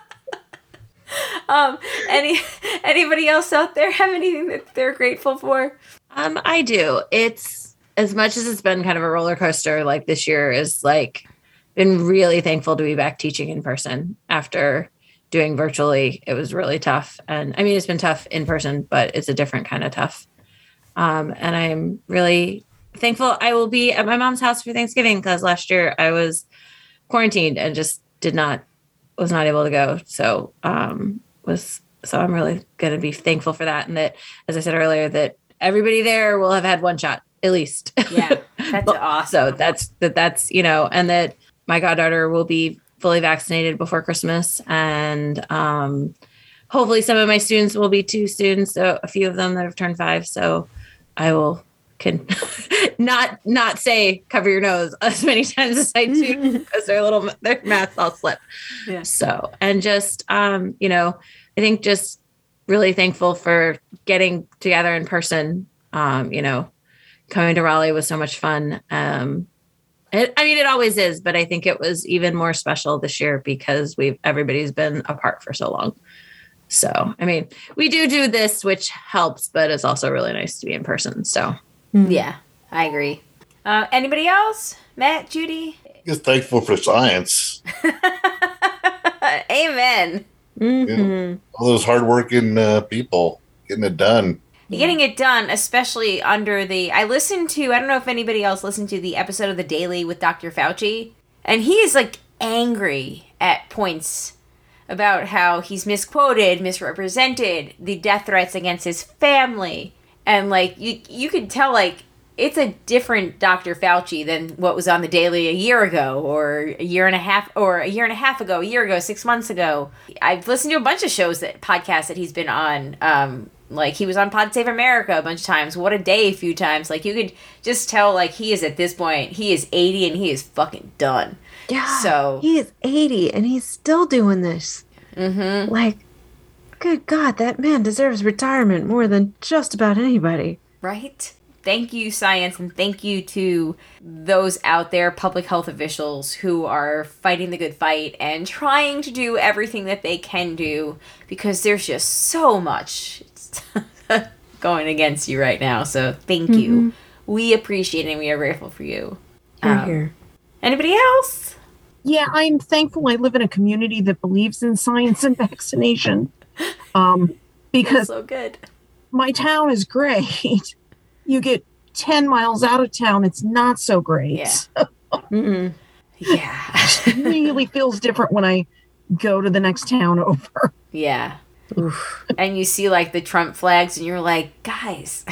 Um, any anybody else out there have anything that they're grateful for? Um, I do. It's as much as it's been kind of a roller coaster, like this year is like been really thankful to be back teaching in person after doing virtually. It was really tough. And I mean, it's been tough in person, but it's a different kind of tough. Um, and I'm really thankful I will be at my mom's house for Thanksgiving because last year I was quarantined and just did not, was not able to go. So, um, was, so I'm really going to be thankful for that. And that, as I said earlier, that everybody there will have had one shot at least. Yeah, that's But- awesome. So that's, that that's, you know, and that my goddaughter will be fully vaccinated before Christmas. And, um, hopefully some of my students will be too soon. So a few of them that have turned five. So I will can not not say cover your nose as many times as I do because their little their masks all slip. Yeah. So and just um, you know, I think just really thankful for getting together in person. Um, you know, coming to Raleigh was so much fun. Um, it, I mean, it always is, but I think it was even more special this year because we've everybody's been apart for so long. So, I mean, we do do this, which helps, but it's also really nice to be in person. So, yeah, I agree. Uh, anybody else? Matt, Judy? Just thankful for science. Amen. Mm-hmm. You know, all those hardworking uh, people getting it done. Getting it done, especially under the... I listened to... I don't know if anybody else listened to the episode of The Daily with Doctor Fauci. And he is, like, angry at points about how he's misquoted, misrepresented, the death threats against his family. And, like, you you could tell, like, it's a different Doctor Fauci than what was on The Daily a year ago, or a year and a half, or a year and a half ago, a year ago, six months ago. I've listened to a bunch of shows, that podcasts that he's been on. Um, like, he was on Pod Save America a bunch of times. What a Day a few times. Like, you could just tell, like, he is at this point, he is eighty and he is fucking done. Yeah. So he is eighty and he's still doing this. Mm-hmm. Like, good God, that man deserves retirement more than just about anybody. Right? Thank you, science, and thank you to those out there, public health officials, who are fighting the good fight and trying to do everything that they can do, because there's just so much going against you right now. So thank Mm-hmm. you. We appreciate it and we are grateful for you. You're Um, here. Anybody else? Yeah, I'm thankful I live in a community that believes in science and vaccination. Um, because So good. my town is great. You get ten miles out of town, it's not so great. Yeah. Mm-mm. Yeah. It really feels different when I go to the next town over. Yeah. And you see, like, the Trump flags and you're like, guys,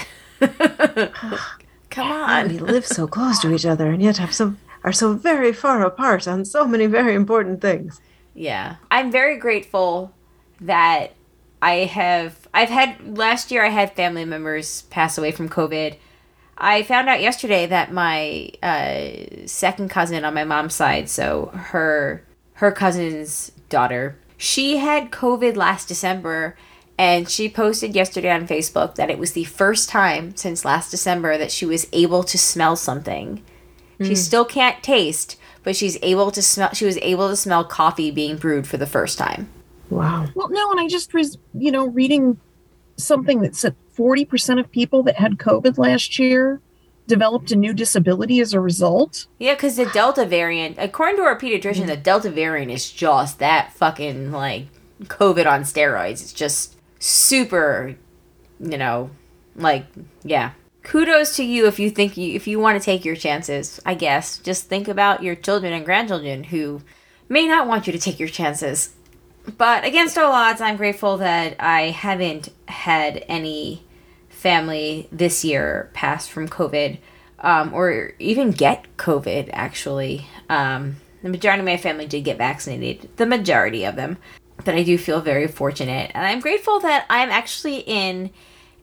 come on. We live so close to each other and yet have so are so very far apart on so many very important things. Yeah. I'm very grateful that I have, I've had, last year I had family members pass away from COVID. I found out yesterday that my uh, second cousin on my mom's side, so her, her cousin's daughter, she had COVID last December, and she posted yesterday on Facebook that it was the first time since last December that she was able to smell something. She still can't taste, but she's able to smell. She was able to smell coffee being brewed for the first time. Wow. Well, no, and I just was, you know, reading something that said forty percent of people that had COVID last year developed a new disability as a result. Yeah, because the Delta variant, according to our pediatrician, the Delta variant is just that fucking, like, COVID on steroids. It's just super, you know, like, yeah. Kudos to you if you think you, if you want to take your chances, I guess. Just think about your children and grandchildren who may not want you to take your chances. But against all odds, I'm grateful that I haven't had any family this year pass from COVID, um, or even get COVID, actually. Um, the majority of my family did get vaccinated, the majority of them. But I do feel very fortunate. And I'm grateful that I'm actually in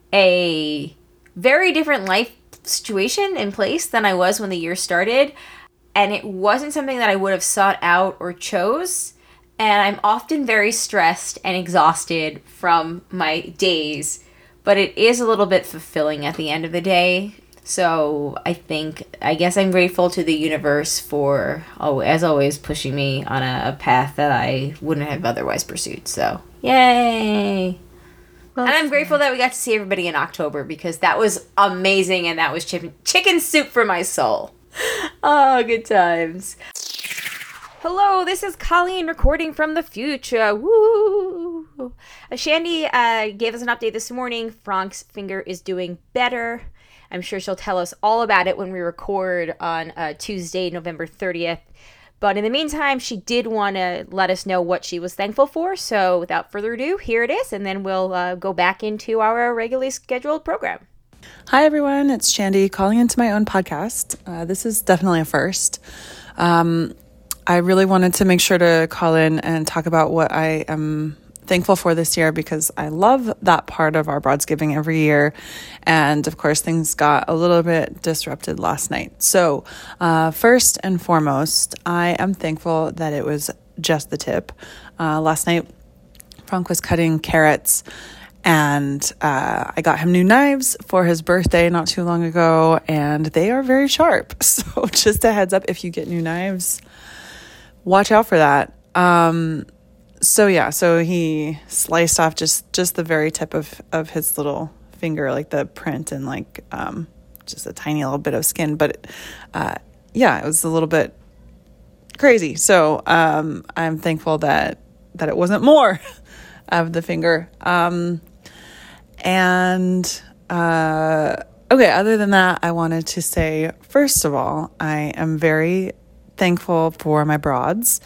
a very different life situation and place than I was when the year started. And it wasn't something that I would have sought out or chose. And I'm often very stressed and exhausted from my days, but it is a little bit fulfilling at the end of the day. So I think, I guess I'm grateful to the universe for, oh, as always, pushing me on a, a path that I wouldn't have otherwise pursued. So, yay! Well, And I'm grateful that we got to see everybody in October, because that was amazing, and that was chicken, chicken soup for my soul. Oh, good times. Hello, this is Colleen recording from the future. Woo! Uh, Shandy uh, gave us an update this morning. Frank's finger is doing better. I'm sure she'll tell us all about it when we record on uh, Tuesday, November thirtieth. But in the meantime, she did want to let us know what she was thankful for. So without further ado, here it is. And then we'll uh, go back into our regularly scheduled program. Hi, everyone. It's Shandy calling into my own podcast. Uh, this is definitely a first. Um, I really wanted to make sure to call in and talk about what I am thankful for this year because I love that part of our Broadsgiving every year. And of course, things got a little bit disrupted last night. So uh, first and foremost, I am thankful that it was just the tip. Uh, last night, Frank was cutting carrots, and uh, I got him new knives for his birthday not too long ago, and they are very sharp. So just a heads up, if you get new knives, watch out for that. Um, so yeah, so he sliced off just, just the very tip of, of his little finger, like the print and like um, just a tiny little bit of skin. But uh, yeah, it was a little bit crazy. So um, I'm thankful that that it wasn't more of the finger. Um, and uh, okay, other than that, I wanted to say, first of all, I am very thankful for my broads.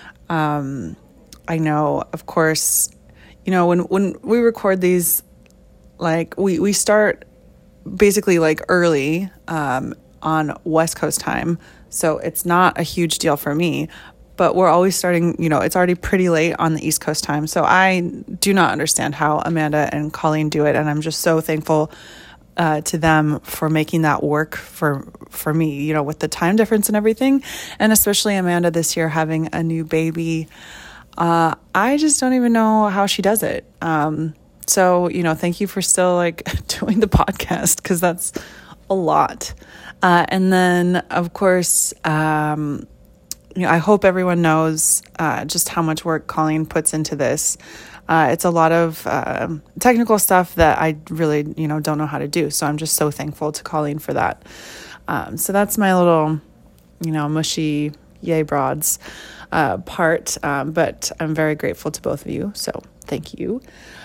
Um, I know, of course, you know, when, when we record these, like we, we start basically like early um, on West Coast time. So it's not a huge deal for me, but we're always starting, you know, it's already pretty late on the East Coast time. So I do not understand how Amanda and Colleen do it. And I'm just so thankful uh, to them for making that work for, for me, you know, with the time difference and everything. And especially Amanda this year having a new baby. Uh, I just don't even know how she does it. Um, so, you know, thank you for still like doing the podcast, because that's a lot. Uh, and then, of course, um, you know, I hope everyone knows uh, just how much work Colleen puts into this. Uh, it's a lot of uh, technical stuff that I really, you know, don't know how to do. So I'm just so thankful to Colleen for that. Um, so that's my little, you know, mushy yay broads uh, part. Um, but I'm very grateful to both of you. So thank you.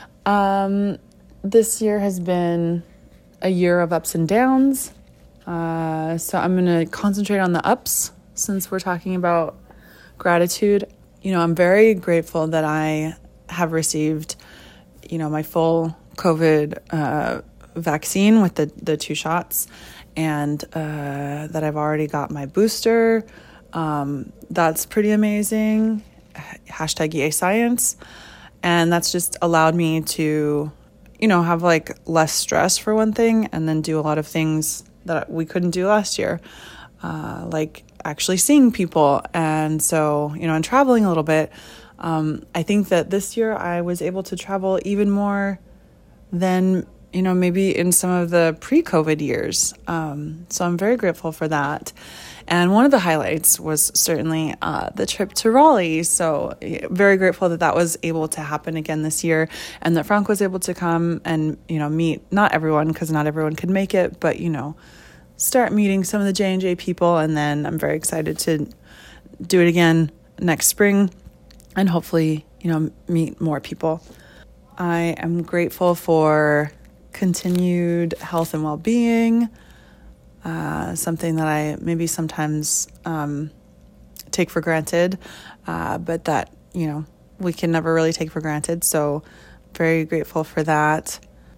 Um, this year has been a year of ups and downs. Uh, so I'm going to concentrate on the ups since we're talking about gratitude. You know, I'm very grateful that I have received, you know, my full COVID uh, vaccine with the, the two shots, and uh, that I've already got my booster. Um, that's pretty amazing. Hashtag yay science. And that's just allowed me to, you know, have like less stress for one thing, and then do a lot of things that we couldn't do last year. Uh, like actually seeing people. And so, you know, and traveling a little bit. Um, I think that this year I was able to travel even more than, you know, maybe in some of the pre-COVID years. Um, so I'm very grateful for that. And one of the highlights was certainly uh, the trip to Raleigh. So very grateful that that was able to happen again this year, and that Frank was able to come and, you know, meet not everyone, because not everyone could make it, but, you know, start meeting some of the J and J people. And then I'm very excited to do it again next spring and hopefully, you know, meet more people. I am grateful for continued health and well-being, uh, something that I maybe sometimes um, take for granted, uh, but that, you know, we can never really take for granted. So very grateful for that.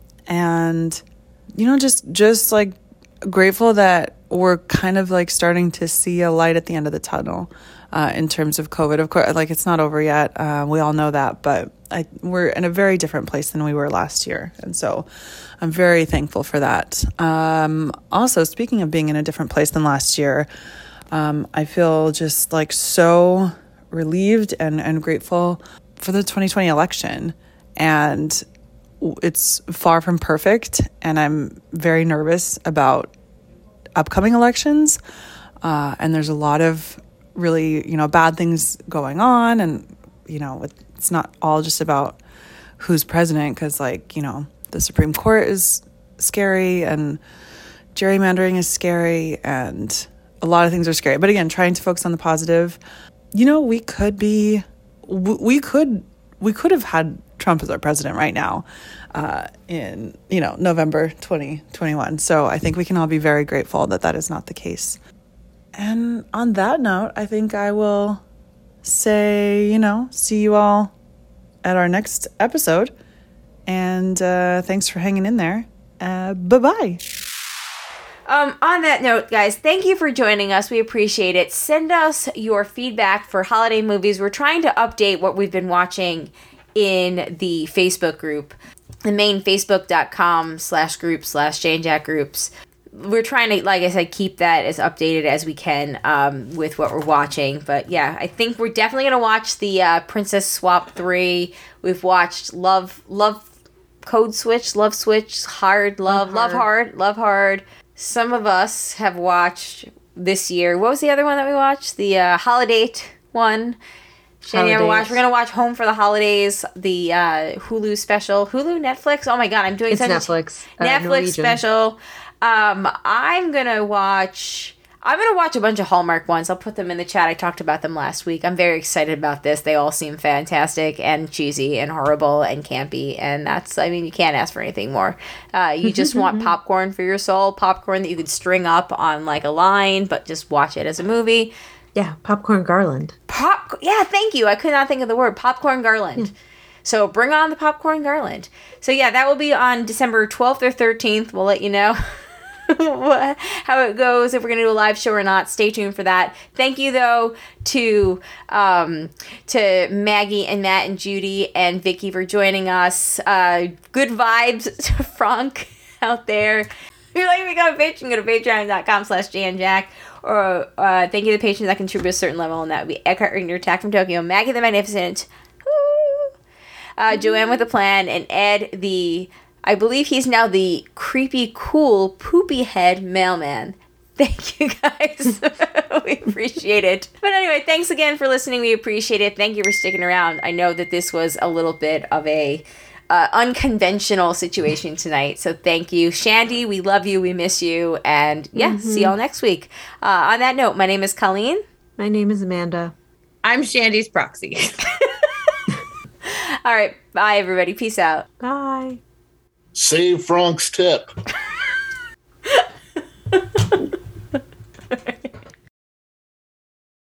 And, you know, just, just like grateful that we're kind of like starting to see a light at the end of the tunnel uh, in terms of COVID. Of course, like it's not over yet. Uh, we all know that, but I, we're in a very different place than we were last year. And so I'm very thankful for that. Um, also, speaking of being in a different place than last year, um, I feel just like so relieved and, and grateful for the twenty twenty election. And it's far from perfect, and I'm very nervous about upcoming elections. Uh, and there's a lot of really, you know, bad things going on. And, you know, it's not all just about who's president, because, like, you know, the Supreme Court is scary, and gerrymandering is scary, and a lot of things are scary. But again, trying to focus on the positive. You know, we could be, we could, we could have had Trump as our president right now uh, in, you know, November twenty twenty-one. So I think we can all be very grateful that that is not the case. And on that note, I think I will say, you know, see you all at our next episode. And uh, thanks for hanging in there. Uh, bye-bye. Um, on that note, guys, thank you for joining us. We appreciate it. Send us your feedback for holiday movies. We're trying to update what we've been watching in the Facebook group, the main facebook.com slash group slash Jane Jack groups. We're trying to, like I said, keep that as updated as we can um, with what we're watching. But yeah, I think we're definitely going to watch the uh, Princess Swap three. We've watched Love, Love, Code Switch, Love Switch, Hard, Love, Love Hard, Love Hard. Love Hard. Some of us have watched this year. What was the other one that we watched? The uh, Holiday one. Shani ever watched? We're going to watch Home for the Holidays, the uh, Hulu special. Hulu? Netflix? Oh my God, I'm doing it's such Netflix. a... Netflix. Uh, Netflix special. Um, I'm going to watch... I'm going to watch a bunch of Hallmark ones. I'll put them in the chat. I talked about them last week. I'm very excited about this. They all seem fantastic and cheesy and horrible and campy. And that's, I mean, you can't ask for anything more. Uh, you just want popcorn for your soul. Popcorn that you could string up on like a line, but just watch it as a movie. Yeah, popcorn garland. Pop. Yeah, thank you. I could not think of the word. Popcorn garland. Mm. So bring on the popcorn garland. So yeah, that will be on December twelfth or thirteenth. We'll let you know how it goes, if we're going to do a live show or not. Stay tuned for that. Thank you, though, to um, to Maggie and Matt and Judy and Vicky for joining us. Uh, good vibes to Frank out there. If you'd like to become a patron, go to patreon.com slash janjack. Or uh, thank you to the patrons that contribute a certain level, and that would be Eckhart Rigner, Attack from Tokyo, Maggie the Magnificent, uh, Joanne with a Plan, and Ed the... I believe he's now the creepy, cool, poopy head mailman. Thank you, guys. We appreciate it. But anyway, thanks again for listening. We appreciate it. Thank you for sticking around. I know that this was a little bit of a uh, unconventional situation tonight. So thank you. Shandy, we love you. We miss you. And yeah, mm-hmm. see y'all next week. Uh, on that note, my name is Colleen. My name is Amanda. I'm Shandy's proxy. All right. Bye, everybody. Peace out. Bye. Save Frank's tip.